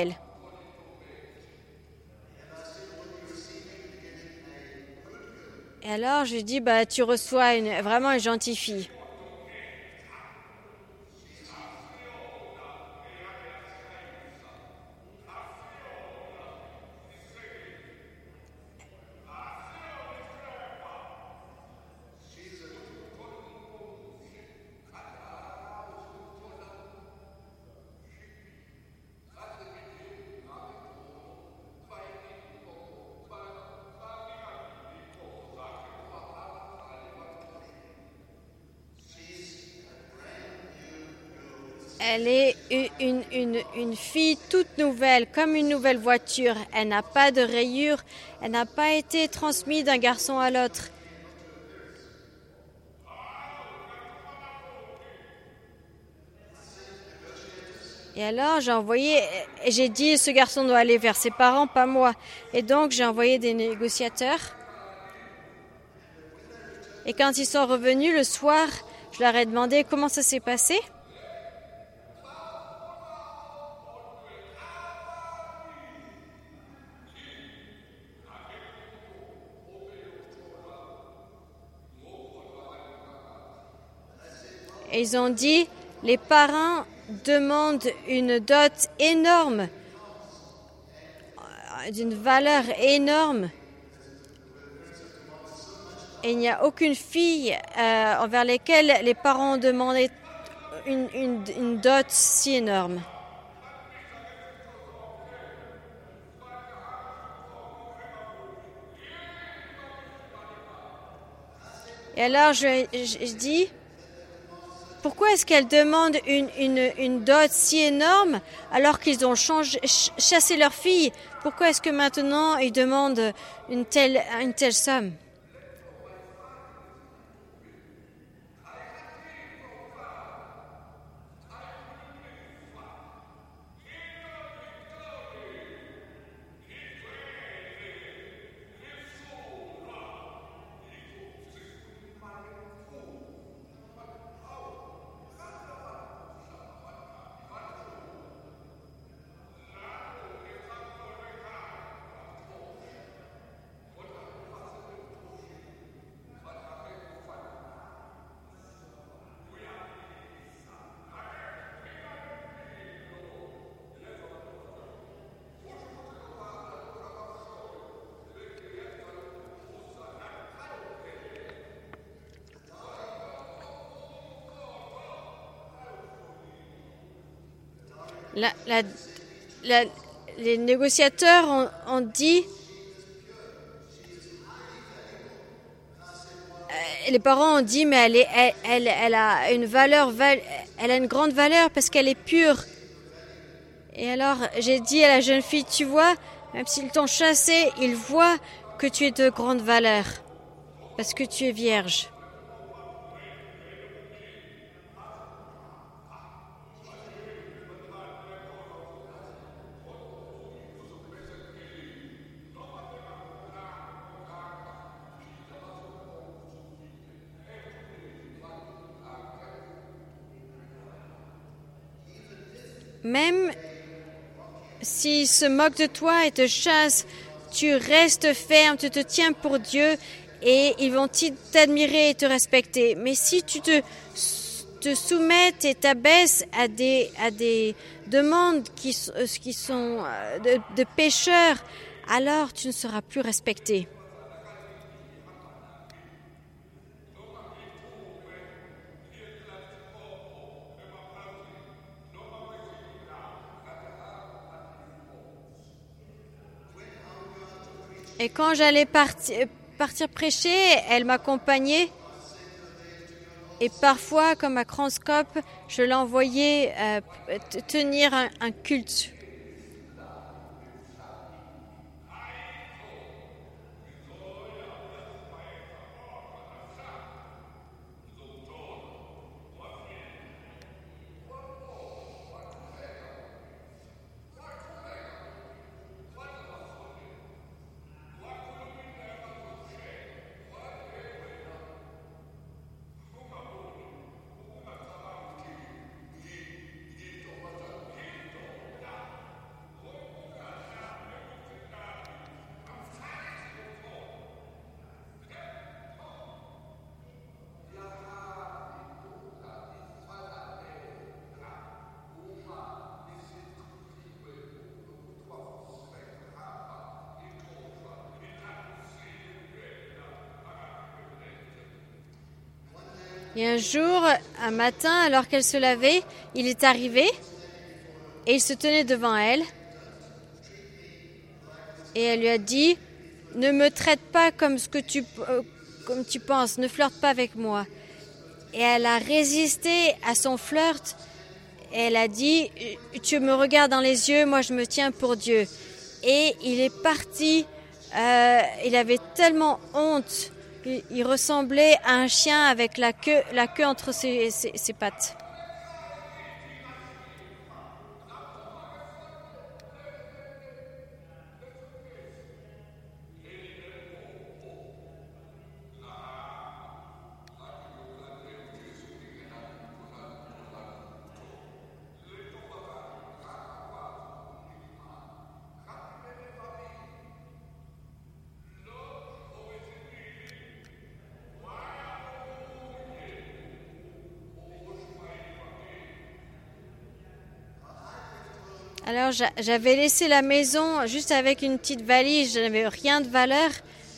Et alors, je lui ai dit « Tu reçois vraiment une gentille fille ». Elle est une fille toute nouvelle, comme une nouvelle voiture. Elle n'a pas de rayures, elle n'a pas été transmise d'un garçon à l'autre. Et alors j'ai dit, ce garçon doit aller vers ses parents, pas moi. Et donc j'ai envoyé des négociateurs. Et quand ils sont revenus le soir, je leur ai demandé comment ça s'est passé. Et ils ont dit, les parents demandent une dot énorme, d'une valeur énorme. Et il n'y a aucune fille envers laquelle les parents ont demandé une dot si énorme. Et alors je dis, pourquoi est-ce qu'elles demandent une dot si énorme alors qu'ils ont chassé leur fille? Pourquoi est-ce que maintenant ils demandent une telle somme? Les négociateurs ont dit, les parents ont dit, mais elle a une valeur, elle a une grande valeur parce qu'elle est pure. Et alors j'ai dit à la jeune fille, tu vois, même s'ils t'ont chassé, ils voient que tu es de grande valeur parce que tu es vierge. Même s'ils se moquent de toi et te chassent, tu restes ferme, tu te tiens pour Dieu et ils vont t'admirer et te respecter. Mais si tu te soumets et t'abaisses à des demandes qui sont de pécheurs, alors tu ne seras plus respecté. Et quand j'allais partir prêcher, elle m'accompagnait. Et parfois, comme à Kranscope, je l'envoyais tenir un culte. Et un jour, un matin, alors qu'elle se lavait, il est arrivé et il se tenait devant elle. Et elle lui a dit, ne me traite pas comme tu penses, ne flirte pas avec moi. Et elle a résisté à son flirt. Et elle a dit, tu me regardes dans les yeux, moi je me tiens pour Dieu. Et il est parti, il avait tellement honte. Il ressemblait à un chien avec la queue entre ses pattes. Alors j'avais laissé la maison juste avec une petite valise, je n'avais rien de valeur,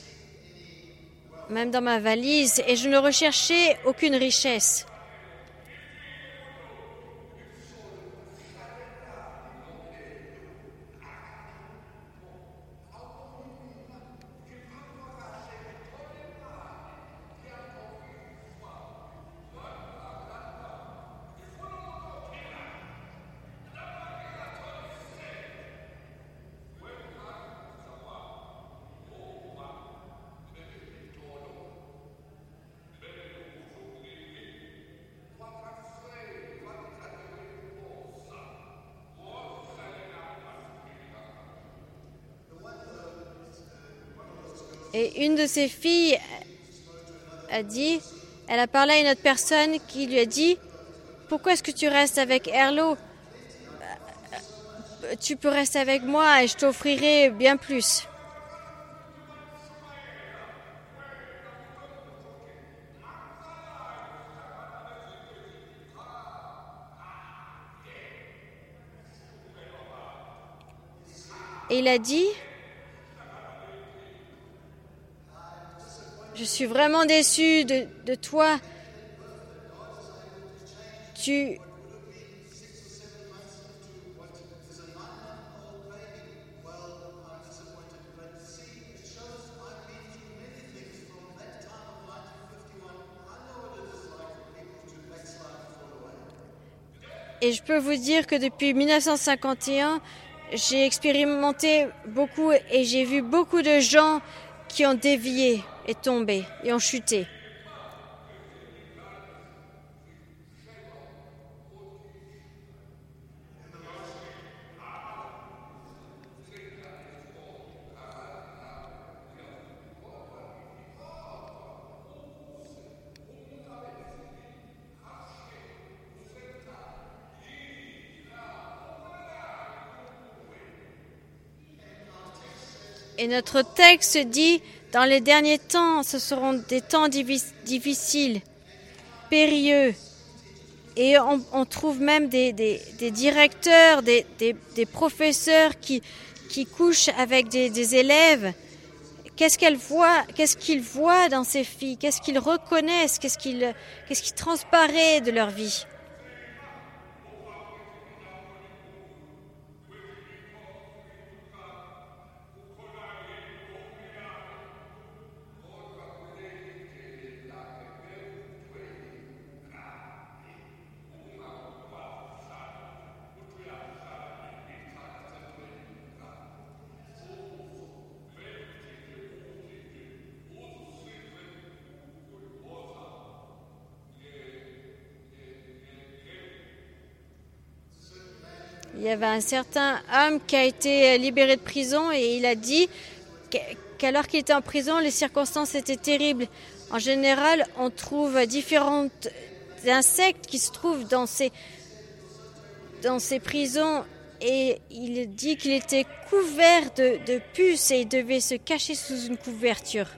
même dans ma valise, et je ne recherchais aucune richesse. Et une de ses filles elle a parlé à une autre personne qui lui a dit « Pourquoi est-ce que tu restes avec Erlo ? Tu peux rester avec moi et je t'offrirai bien plus. » Et il a dit « Je suis vraiment déçu de toi. Et je peux vous dire que depuis 1951, j'ai expérimenté beaucoup et j'ai vu beaucoup de gens qui ont dévié et tombé et ont chuté. Et notre texte dit, dans les derniers temps, ce seront des temps difficiles, périlleux. Et on trouve même des directeurs, des professeurs qui couchent avec des élèves. Qu'est-ce qu'ils voient dans ces filles? Qu'est-ce qu'ils reconnaissent? Qu'est-ce qui transparaît de leur vie? Il y avait un certain homme qui a été libéré de prison et il a dit qu'alors qu'il était en prison, les circonstances étaient terribles. En général, on trouve différents insectes qui se trouvent dans ces prisons et il dit qu'il était couvert de puces et il devait se cacher sous une couverture.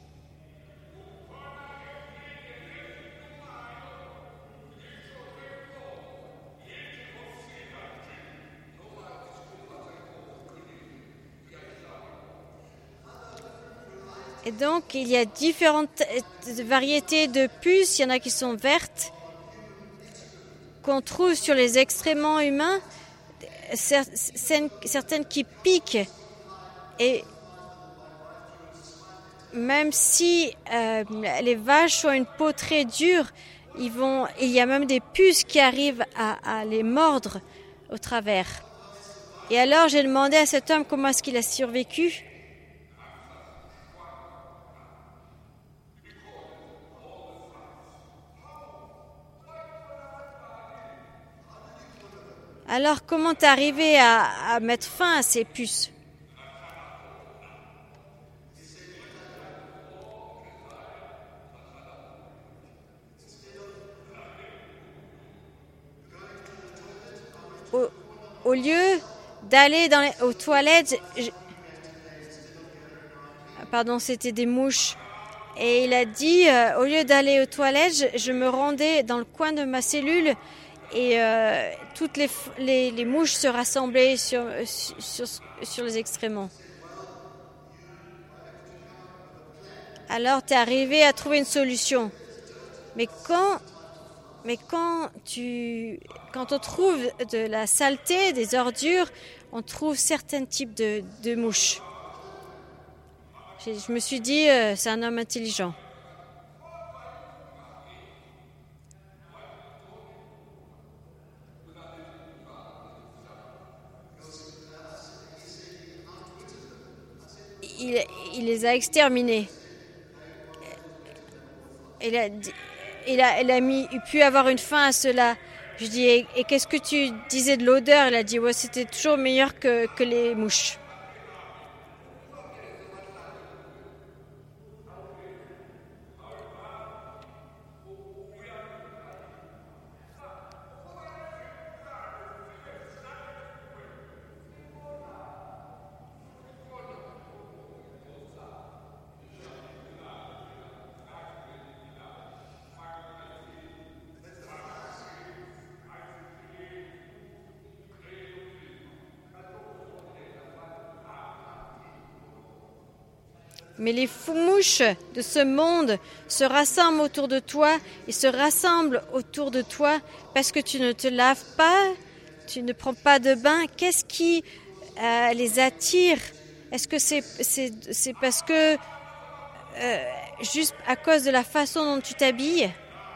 Et donc, il y a différentes variétés de puces. Il y en a qui sont vertes, qu'on trouve sur les excréments humains, certaines qui piquent. Et même si les vaches ont une peau très dure, il y a même des puces qui arrivent à les mordre au travers. Et alors, j'ai demandé à cet homme comment est-ce qu'il a survécu. Alors, comment t'es arrivé à mettre fin à ces puces? Au lieu d'aller aux toilettes, pardon, c'était des mouches. Et il a dit, au lieu d'aller aux toilettes, je me rendais dans le coin de ma cellule et toutes les mouches se rassemblaient sur les excréments. Alors tu es arrivé à trouver une solution. Mais quand on trouve de la saleté, des ordures, on trouve certains types de mouches. Je me suis dit, c'est un homme intelligent. Il les a exterminés. Il a pu avoir une fin à cela. Je dis, et qu'est-ce que tu disais de l'odeur? Il a dit, ouais, c'était toujours meilleur que les mouches. Mais les mouches de ce monde se rassemblent autour de toi et se rassemblent autour de toi parce que tu ne te laves pas, tu ne prends pas de bain. Qu'est-ce qui les attire? Est-ce que c'est parce que juste à cause de la façon dont tu t'habilles?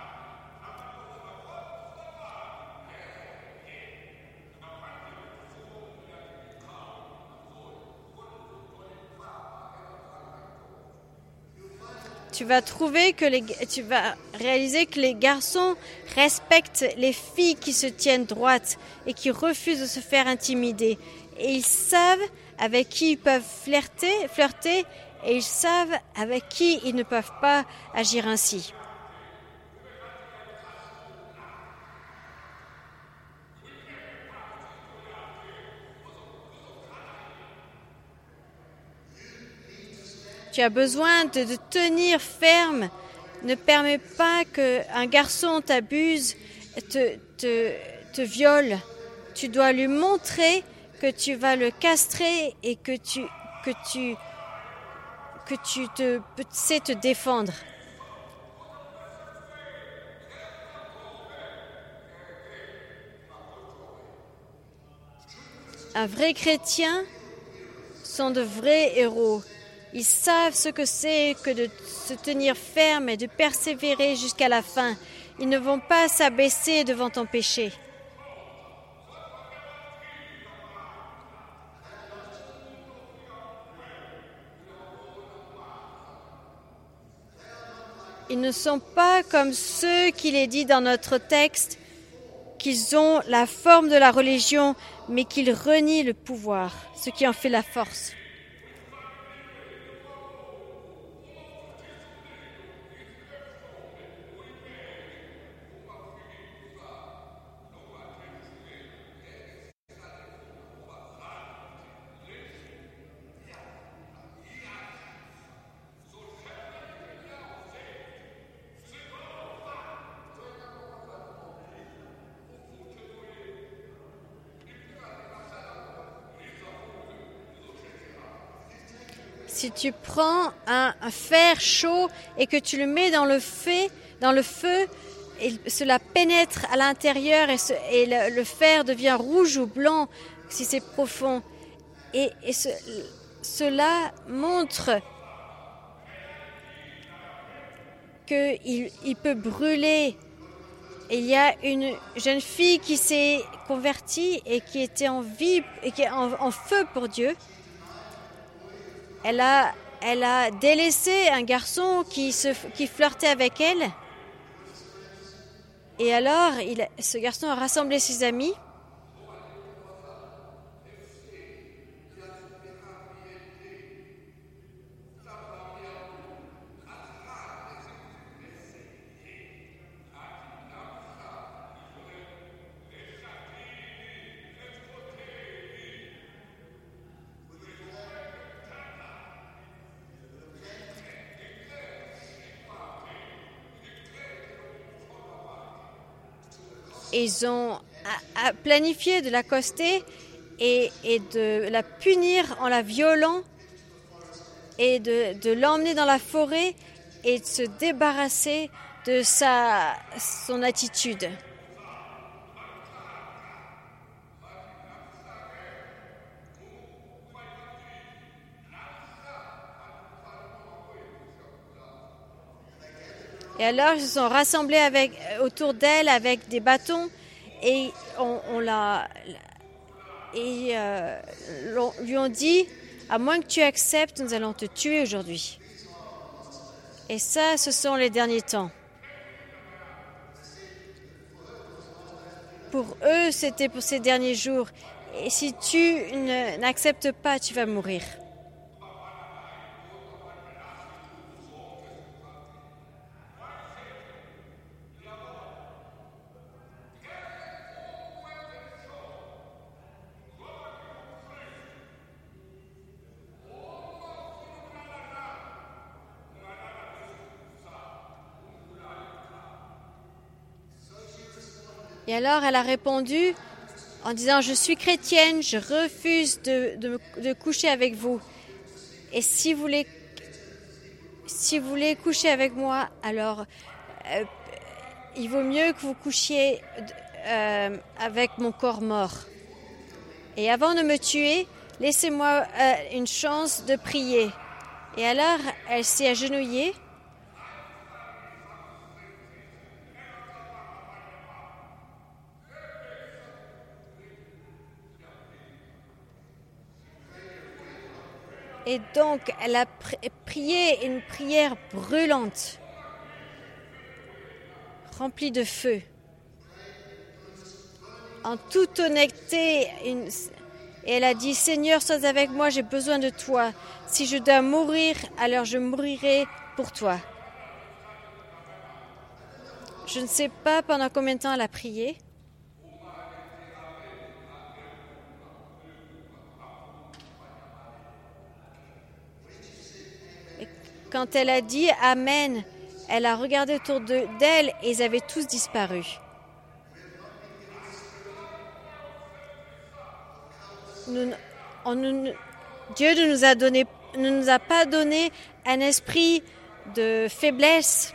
Tu vas réaliser que les garçons respectent les filles qui se tiennent droites et qui refusent de se faire intimider. Et ils savent avec qui ils peuvent flirter et ils savent avec qui ils ne peuvent pas agir ainsi. Tu as besoin de tenir ferme. Ne permets pas qu'un garçon t'abuse, te viole. Tu dois lui montrer que tu vas le castrer et que tu sais te défendre. Un vrai chrétien sont de vrais héros. Ils savent ce que c'est que de se tenir ferme et de persévérer jusqu'à la fin. Ils ne vont pas s'abaisser devant ton péché. Ils ne sont pas comme ceux qu'il est dit dans notre texte, qu'ils ont la forme de la religion, mais qu'ils renient le pouvoir, ce qui en fait la force. Si tu prends un fer chaud et que tu le mets dans le feu, et cela pénètre à l'intérieur et le fer devient rouge ou blanc si c'est profond. Et cela montre qu'il peut brûler. Et il y a une jeune fille qui s'est convertie et qui était en vie et qui est en feu pour Dieu. Elle a délaissé un garçon qui flirtait avec elle. Et alors, ce garçon a rassemblé ses amis. ils ont planifié de l'accoster et de la punir en la violant et de l'emmener dans la forêt et de se débarrasser de son attitude. Et alors, ils se sont rassemblés autour d'elle avec des bâtons et lui ont dit, à moins que tu acceptes, nous allons te tuer aujourd'hui. Et ça, ce sont les derniers temps. Pour eux, c'était pour ces derniers jours. Et si tu n'acceptes pas, tu vas mourir. Et alors, elle a répondu en disant « Je suis chrétienne, je refuse de coucher avec vous. Et si vous voulez coucher avec moi, alors il vaut mieux que vous couchiez avec mon corps mort. Et avant de me tuer, laissez-moi une chance de prier. » Et alors, elle s'est agenouillée. Et donc, elle a prié une prière brûlante, remplie de feu. En toute honnêteté, et elle a dit « Seigneur, sois avec moi, j'ai besoin de toi. Si je dois mourir, alors je mourirai pour toi. » Je ne sais pas pendant combien de temps elle a prié. Quand elle a dit « Amen », elle a regardé autour d'elle et ils avaient tous disparu. Dieu ne nous a pas donné un esprit de faiblesse.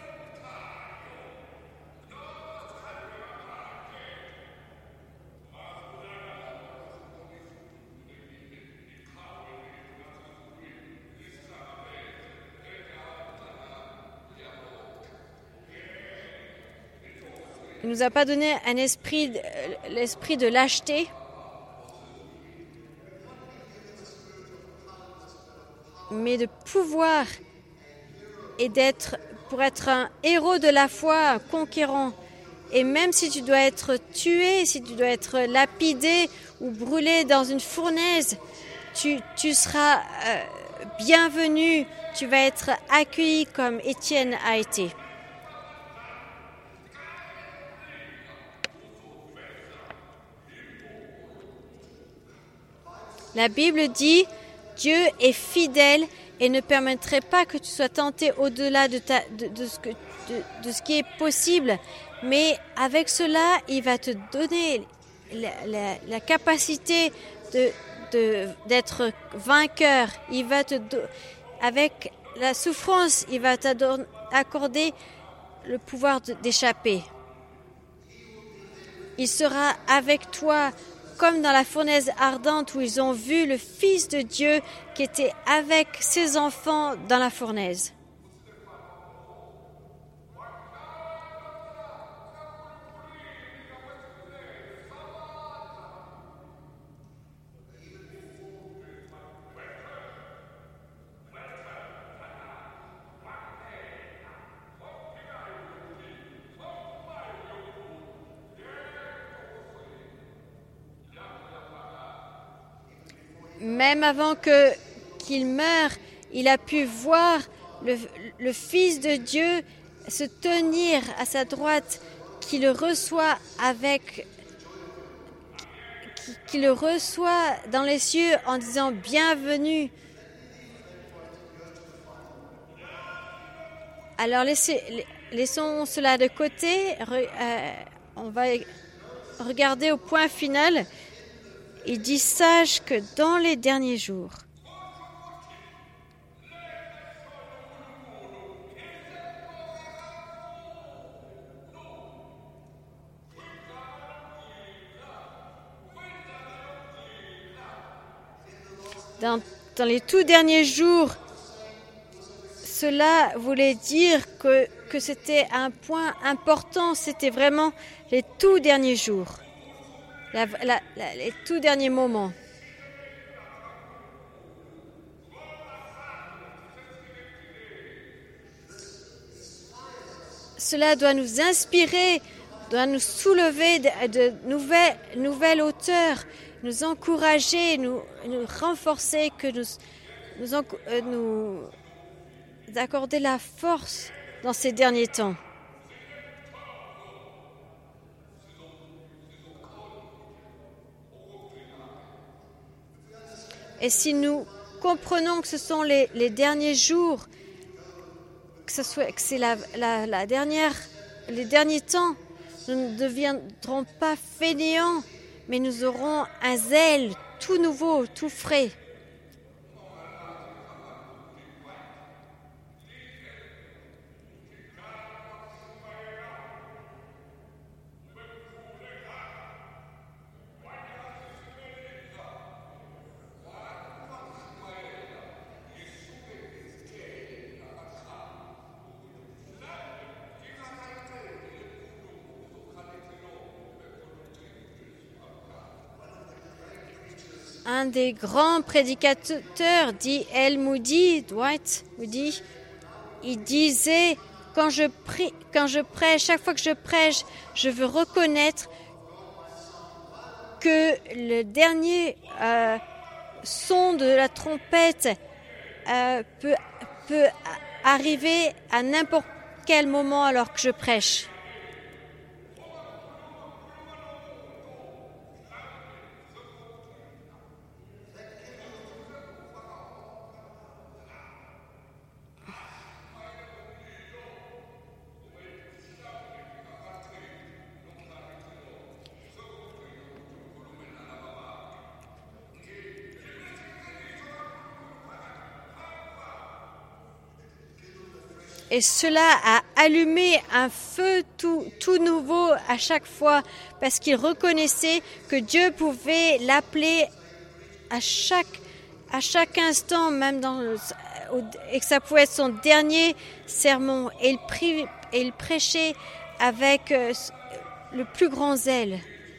Il ne nous a pas donné l'esprit de lâcheté. Mais de pouvoir et pour être un héros de la foi, un conquérant. Et même si tu dois être tué, si tu dois être lapidé ou brûlé dans une fournaise, tu seras bienvenu, tu vas être accueilli comme Étienne a été. La Bible dit « Dieu est fidèle et ne permettrait pas que tu sois tenté au-delà de ce qui est possible. Mais avec cela, il va te donner la capacité d'être vainqueur. Avec la souffrance, il va t'accorder le pouvoir d'échapper. Il sera avec toi comme dans la fournaise ardente où ils ont vu le Fils de Dieu qui était avec ses enfants dans la fournaise. Même avant qu'il meure, il a pu voir le Fils de Dieu se tenir à sa droite, qui le reçoit dans les cieux en disant « Bienvenue ». Alors laissons cela de côté. On va regardez au point final, il dit « Sache que dans les derniers jours, dans les tout derniers jours, cela voulait dire que c'était un point important, c'était vraiment les tout derniers jours, les tout derniers moments. Cela doit nous inspirer, doit nous soulever de nouvelles hauteurs, nous encourager, nous renforcer, que nous accorder la force dans ces derniers temps. Et si nous comprenons que ce sont les derniers jours, que c'est les derniers temps, nous ne deviendrons pas fainéants, mais nous aurons un zèle tout nouveau, tout frais. Un des grands prédicateurs, dit Dwight Moody, il disait quand je prêche, chaque fois que je prêche, je veux reconnaître que le dernier son de la trompette peut arriver à n'importe quel moment alors que je prêche. Et cela a allumé un feu tout nouveau à chaque fois, parce qu'il reconnaissait que Dieu pouvait l'appeler à chaque instant, même et que ça pouvait être son dernier sermon. Et il prêchait avec le plus grand zèle.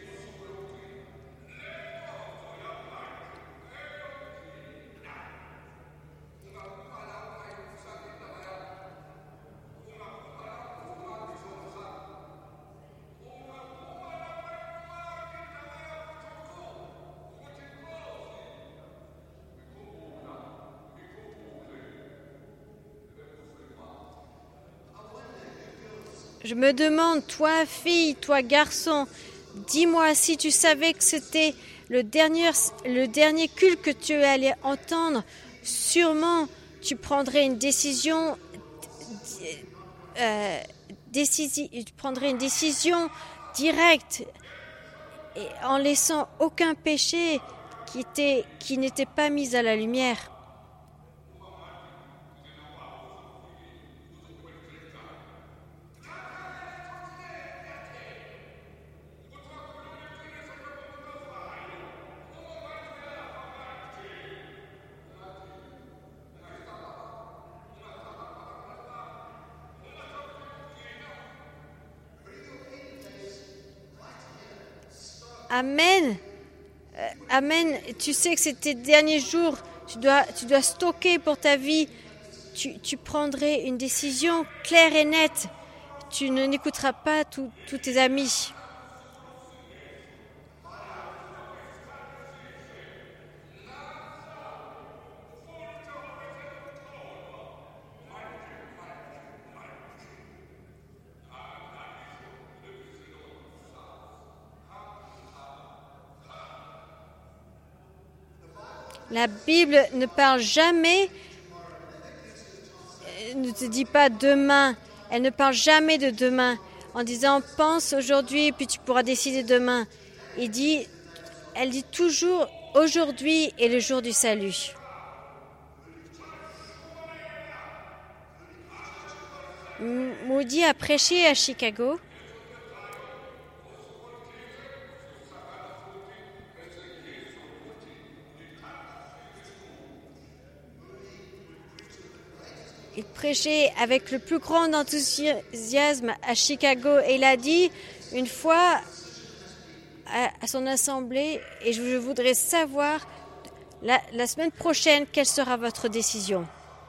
Je me demande, toi fille, toi garçon, dis-moi si tu savais que c'était le dernier culte que tu allais entendre, sûrement tu prendrais une décision directe et en laissant aucun péché qui n'était pas mis à la lumière. Amen. Amen. Tu sais que c'est tes derniers jours. Tu dois stocker pour ta vie. Tu prendrais une décision claire et nette. Tu n'écouteras pas tous tes amis. La Bible ne parle jamais, ne te dit pas demain, elle ne parle jamais de demain. en disant « pense aujourd'hui, puis tu pourras décider demain ». Elle dit toujours « aujourd'hui est le jour du salut ». Moody a prêché à Chicago. Il prêchait avec le plus grand enthousiasme à Chicago et il a dit une fois à son assemblée, et je voudrais savoir la semaine prochaine quelle sera votre décision.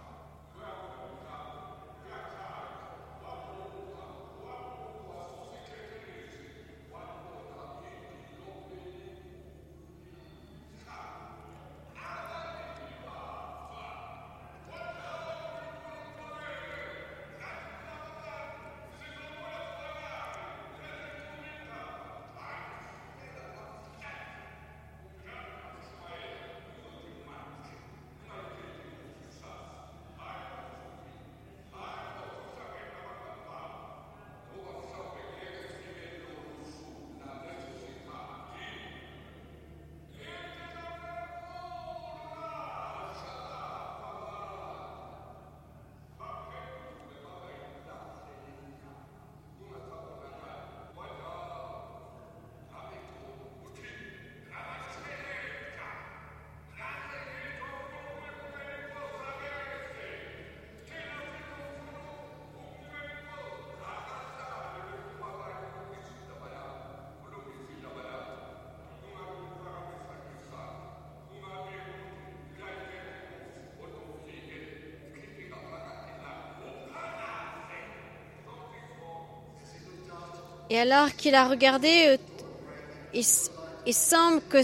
Et alors qu'il a regardé, il semble que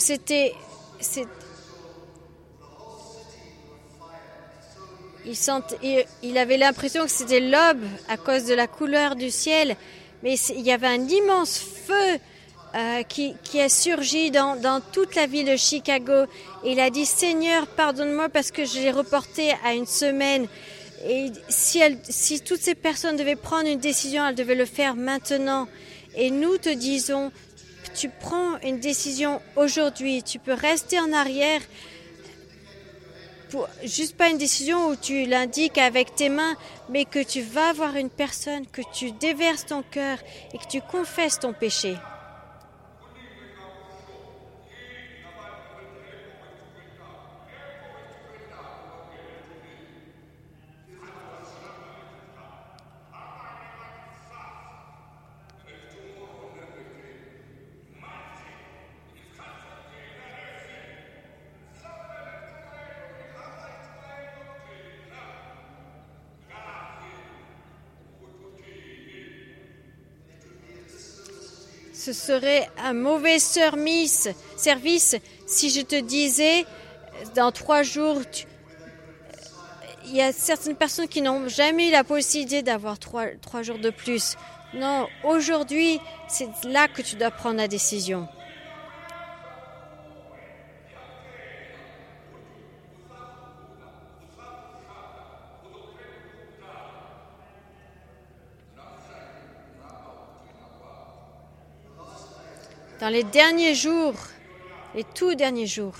il avait l'impression que c'était l'aube à cause de la couleur du ciel, mais il y avait un immense feu qui a surgi dans toute la ville de Chicago. Et il a dit « Seigneur, pardonne-moi parce que je l'ai reporté à une semaine. » Et si toutes ces personnes devaient prendre une décision, elles devaient le faire maintenant. Et nous te disons, tu prends une décision aujourd'hui. Tu peux rester en arrière, juste pas une décision où tu l'indiques avec tes mains, mais que tu vas voir une personne, que tu déverses ton cœur et que tu confesses ton péché. Ce serait un mauvais service si je te disais, dans 3 jours, il y a certaines personnes qui n'ont jamais eu la possibilité d'avoir 3 jours de plus. Non, aujourd'hui, c'est là que tu dois prendre la décision. Dans les derniers jours, les tout derniers jours,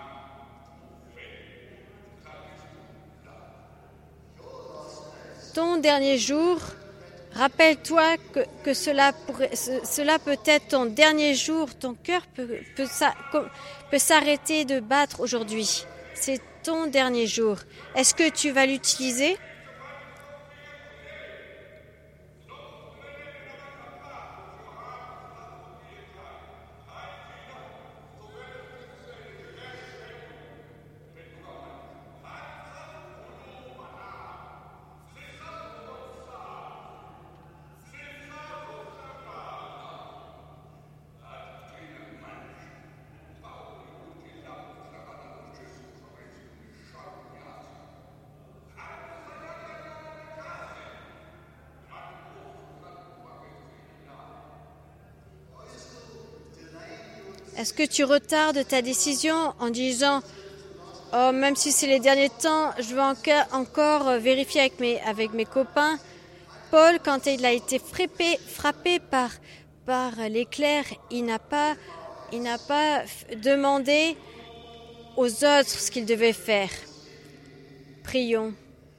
ton dernier jour, rappelle-toi que cela peut être ton dernier jour. Ton cœur peut s'arrêter de battre aujourd'hui. C'est ton dernier jour. Est-ce que tu vas l'utiliser ? Est-ce que tu retardes ta décision en disant « Oh, même si c'est les derniers temps, je vais encore vérifier avec mes copains » Paul, quand il a été frappé par l'éclair, il n'a pas demandé aux autres ce qu'il devait faire. Prions.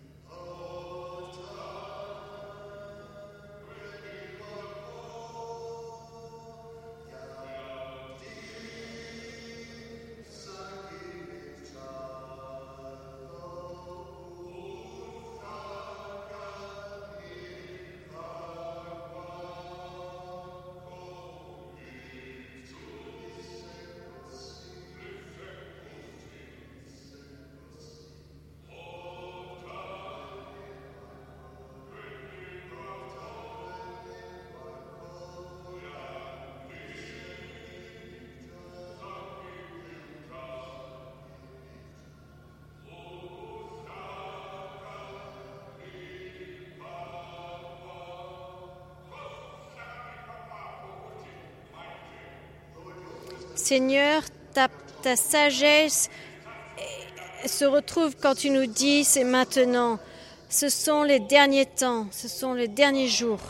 Seigneur, ta sagesse se retrouve quand tu nous dis c'est maintenant. Ce sont les derniers temps, ce sont les derniers jours.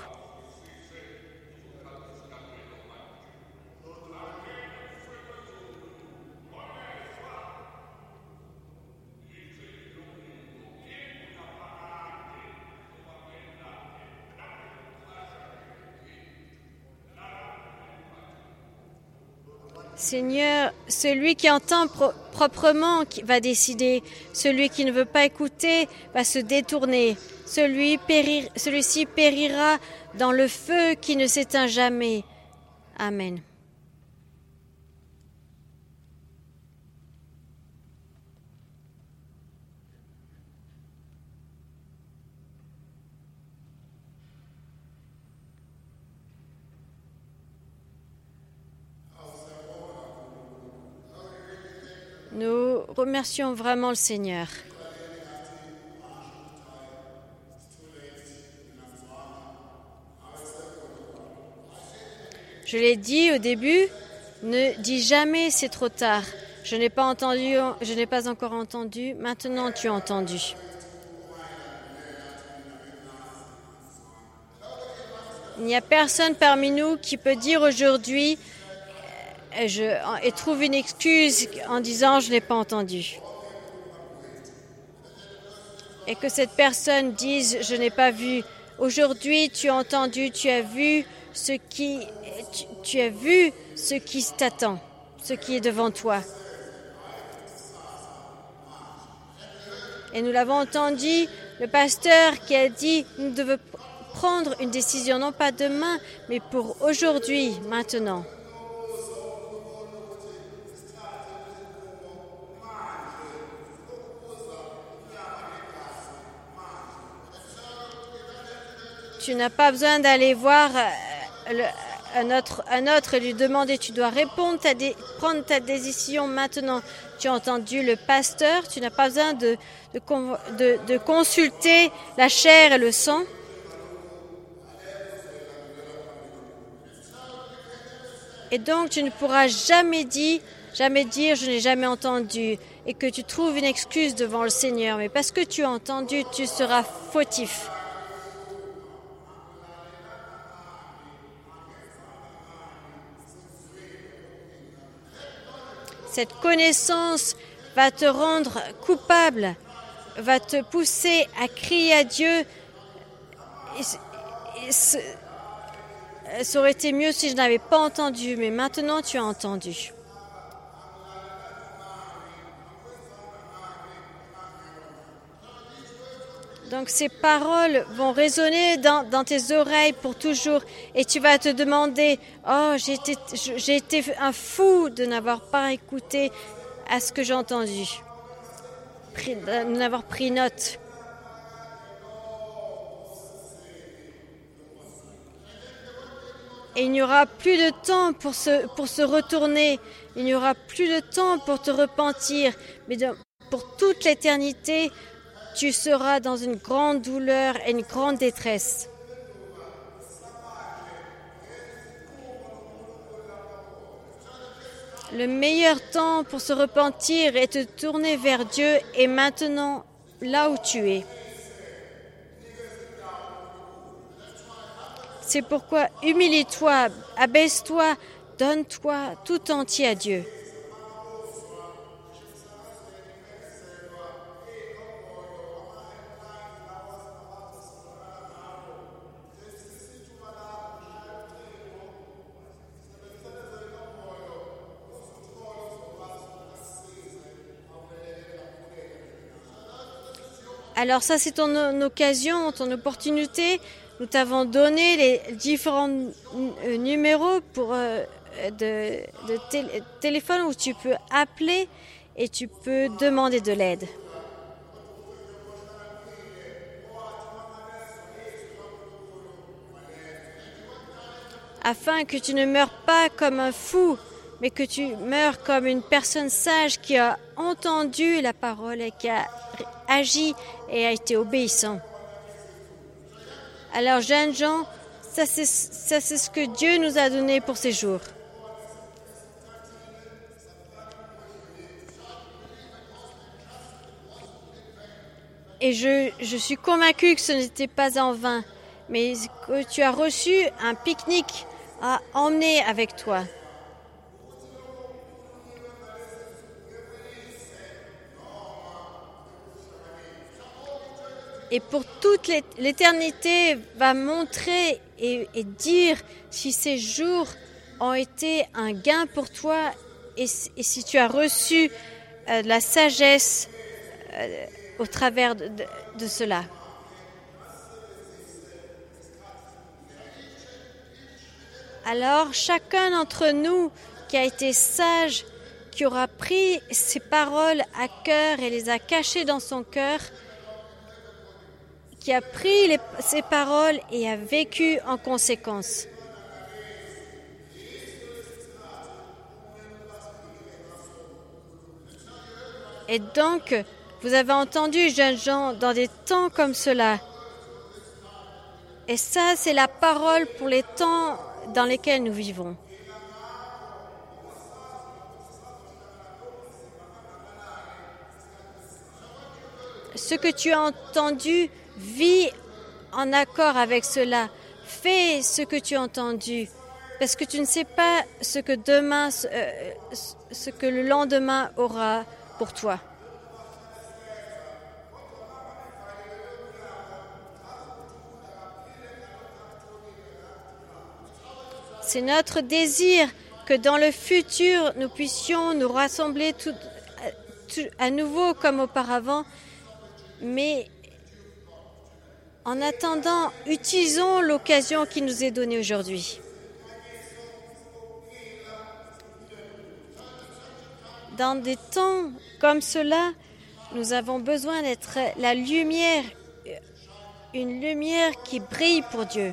Seigneur, celui qui entend proprement va décider. Celui qui ne veut pas écouter va se détourner. Celui-ci périra dans le feu qui ne s'éteint jamais. Amen. Nous remercions vraiment le Seigneur. Je l'ai dit au début, ne dis jamais c'est trop tard. Je n'ai pas encore entendu, maintenant tu as entendu. Il n'y a personne parmi nous qui peut dire aujourd'hui et trouve une excuse en disant « je n'ai pas entendu ». Et que cette personne dise « je n'ai pas vu ». Aujourd'hui, tu as entendu, tu as vu ce qui t'attend, ce qui est devant toi. Et nous l'avons entendu, le pasteur qui a dit « nous devons prendre une décision, non pas demain, mais pour aujourd'hui, maintenant ». Tu n'as pas besoin d'aller voir un autre et lui demander, tu dois prendre ta décision maintenant. Tu as entendu le pasteur, tu n'as pas besoin de consulter la chair et le sang. Et donc tu ne pourras jamais dire je n'ai jamais entendu et que tu trouves une excuse devant le Seigneur. Mais parce que tu as entendu, tu seras fautif. Cette connaissance va te rendre coupable, va te pousser à crier à Dieu. Ça aurait été mieux si je n'avais pas entendu, mais maintenant tu as entendu. Donc ces paroles vont résonner dans tes oreilles pour toujours et tu vas te demander « Oh, j'ai été un fou de n'avoir pas écouté à ce que j'ai entendu, de n'avoir pris note. » Et il n'y aura plus de temps pour se retourner, il n'y aura plus de temps pour te repentir, mais pour toute l'éternité, tu seras dans une grande douleur et une grande détresse. Le meilleur temps pour se repentir et te tourner vers Dieu est maintenant là où tu es. C'est pourquoi humilie-toi, abaisse-toi, donne-toi tout entier à Dieu. Alors ça, c'est ton occasion, ton opportunité. Nous t'avons donné les différents numéros pour de téléphone où tu peux appeler et tu peux demander de l'aide. Afin que tu ne meurs pas comme un fou, mais que tu meurs comme une personne sage qui a entendu la parole et qui a agi et a été obéissant. Alors, jeunes gens, ça c'est ce que Dieu nous a donné pour ces jours. Et je suis convaincue que ce n'était pas en vain, mais que tu as reçu un pique-nique à emmener avec toi. Et pour toute l'éternité va montrer et dire si ces jours ont été un gain pour toi et si tu as reçu de la sagesse au travers de cela. Alors, chacun d'entre nous qui a été sage, qui aura pris ces paroles à cœur et les a cachées dans son cœur, qui a pris ces paroles et a vécu en conséquence. Et donc, vous avez entendu, jeunes gens, dans des temps comme cela. Et ça, c'est la parole pour les temps dans lesquels nous vivons. Ce que tu as entendu, vis en accord avec cela. Fais ce que tu as entendu. Parce que tu ne sais pas ce que le lendemain aura pour toi. C'est notre désir que dans le futur, nous puissions nous rassembler à nouveau comme auparavant. Mais en attendant, utilisons l'occasion qui nous est donnée aujourd'hui. Dans des temps comme cela, nous avons besoin d'être la lumière, une lumière qui brille pour Dieu.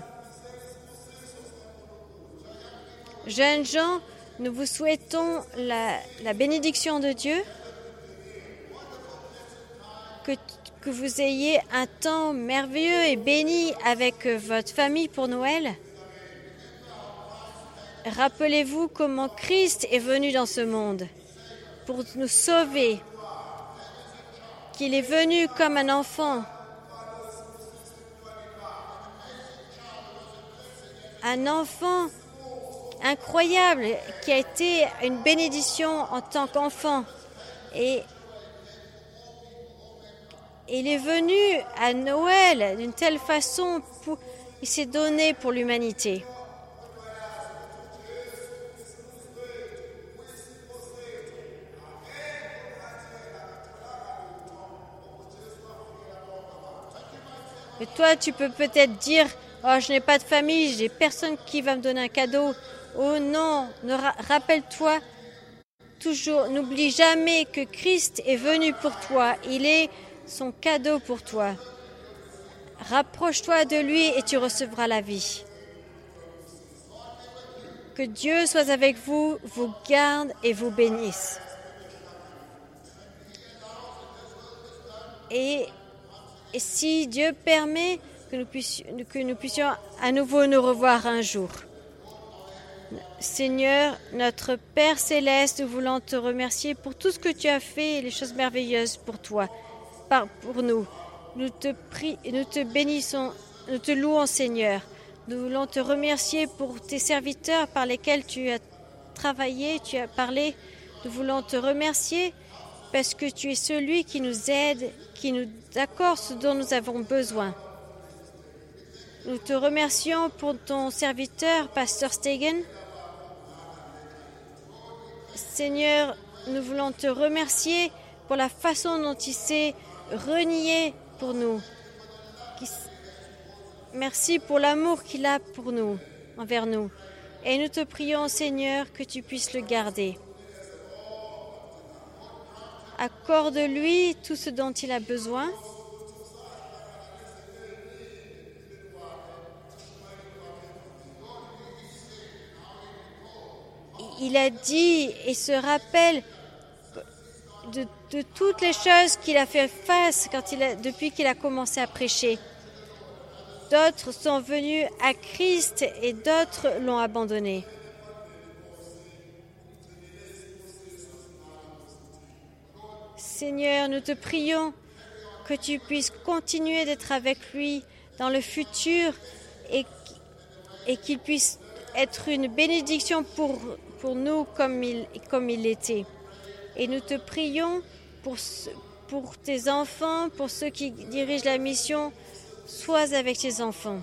Jeunes gens, nous vous souhaitons la bénédiction de Dieu, que vous ayez un temps merveilleux et béni avec votre famille pour Noël. Rappelez-vous comment Christ est venu dans ce monde pour nous sauver, qu'il est venu comme un enfant, incroyable qui a été une bénédiction en tant qu'enfant. Et il est venu à Noël d'une telle façon, il s'est donné pour l'humanité. Et toi, tu peux peut-être dire, oh, je n'ai pas de famille, j'ai personne qui va me donner un cadeau. Oh non, rappelle-toi toujours, n'oublie jamais que Christ est venu pour toi. Il est son cadeau pour toi. Rapproche-toi de lui et tu recevras la vie. Que Dieu soit avec vous, vous garde et vous bénisse. Et si Dieu permet que nous puissions à nouveau nous revoir un jour. Seigneur, notre Père Céleste, nous voulons te remercier pour tout ce que tu as fait et les choses merveilleuses pour toi, pour nous. Nous te bénissons, nous te louons, Seigneur. Nous voulons te remercier pour tes serviteurs par lesquels tu as travaillé, tu as parlé. Nous voulons te remercier parce que tu es celui qui nous aide, qui nous accorde ce dont nous avons besoin. Nous te remercions pour ton serviteur, Pasteur Stegen. Seigneur, nous voulons te remercier pour la façon dont il s'est renié pour nous. Merci pour l'amour qu'il a pour nous, envers nous. Et nous te prions, Seigneur, que tu puisses le garder. Accorde-lui tout ce dont il a besoin. Il a dit et se rappelle de toutes les choses qu'il a fait face depuis qu'il a commencé à prêcher. D'autres sont venus à Christ et d'autres l'ont abandonné. Seigneur, nous te prions que tu puisses continuer d'être avec lui dans le futur et qu'il puisse être une bénédiction pour nous comme il l'était. Et nous te prions pour tes enfants, pour ceux qui dirigent la mission. Sois avec tes enfants.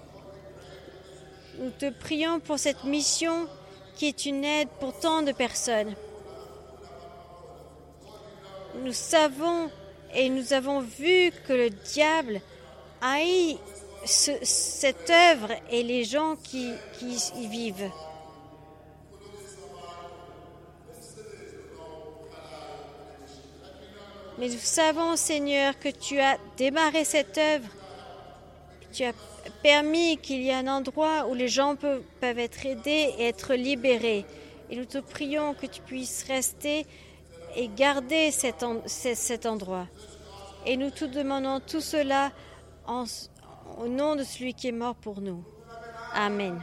Nous te prions pour cette mission qui est une aide pour tant de personnes. Nous savons et nous avons vu que le diable haït cette œuvre et les gens qui y vivent. Mais nous savons, Seigneur, que tu as démarré cette œuvre. Tu as permis qu'il y ait un endroit où les gens peuvent être aidés et être libérés. Et nous te prions que tu puisses rester et garder cet endroit. Et nous te demandons tout cela au nom de celui qui est mort pour nous. Amen.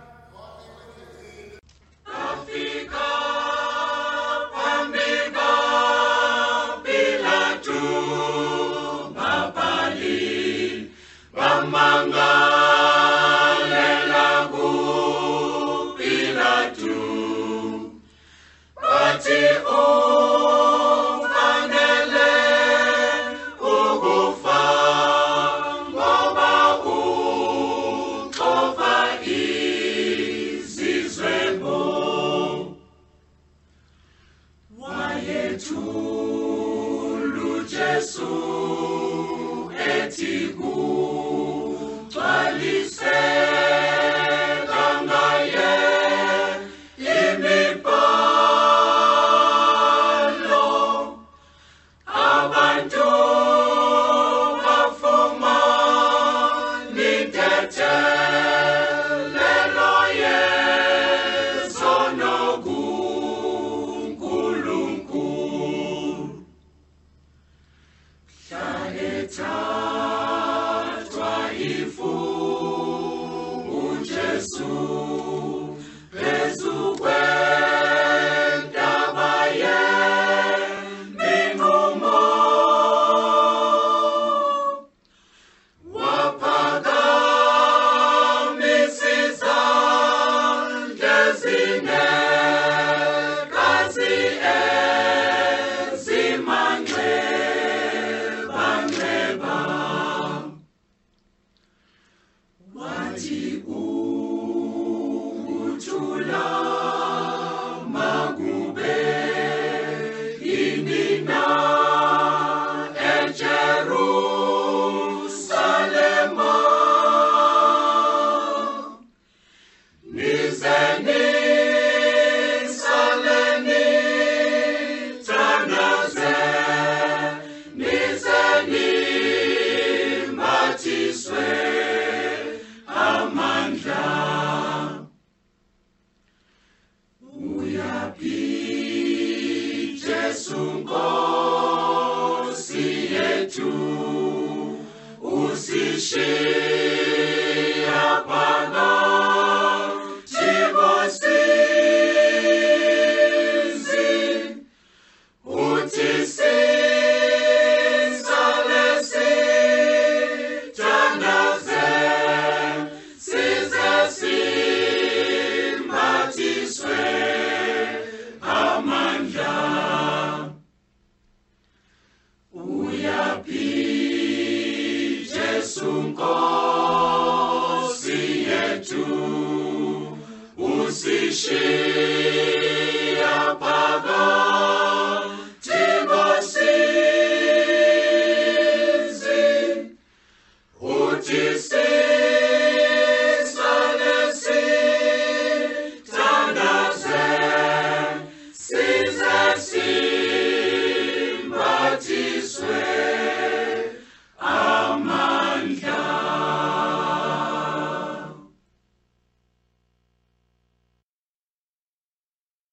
péché.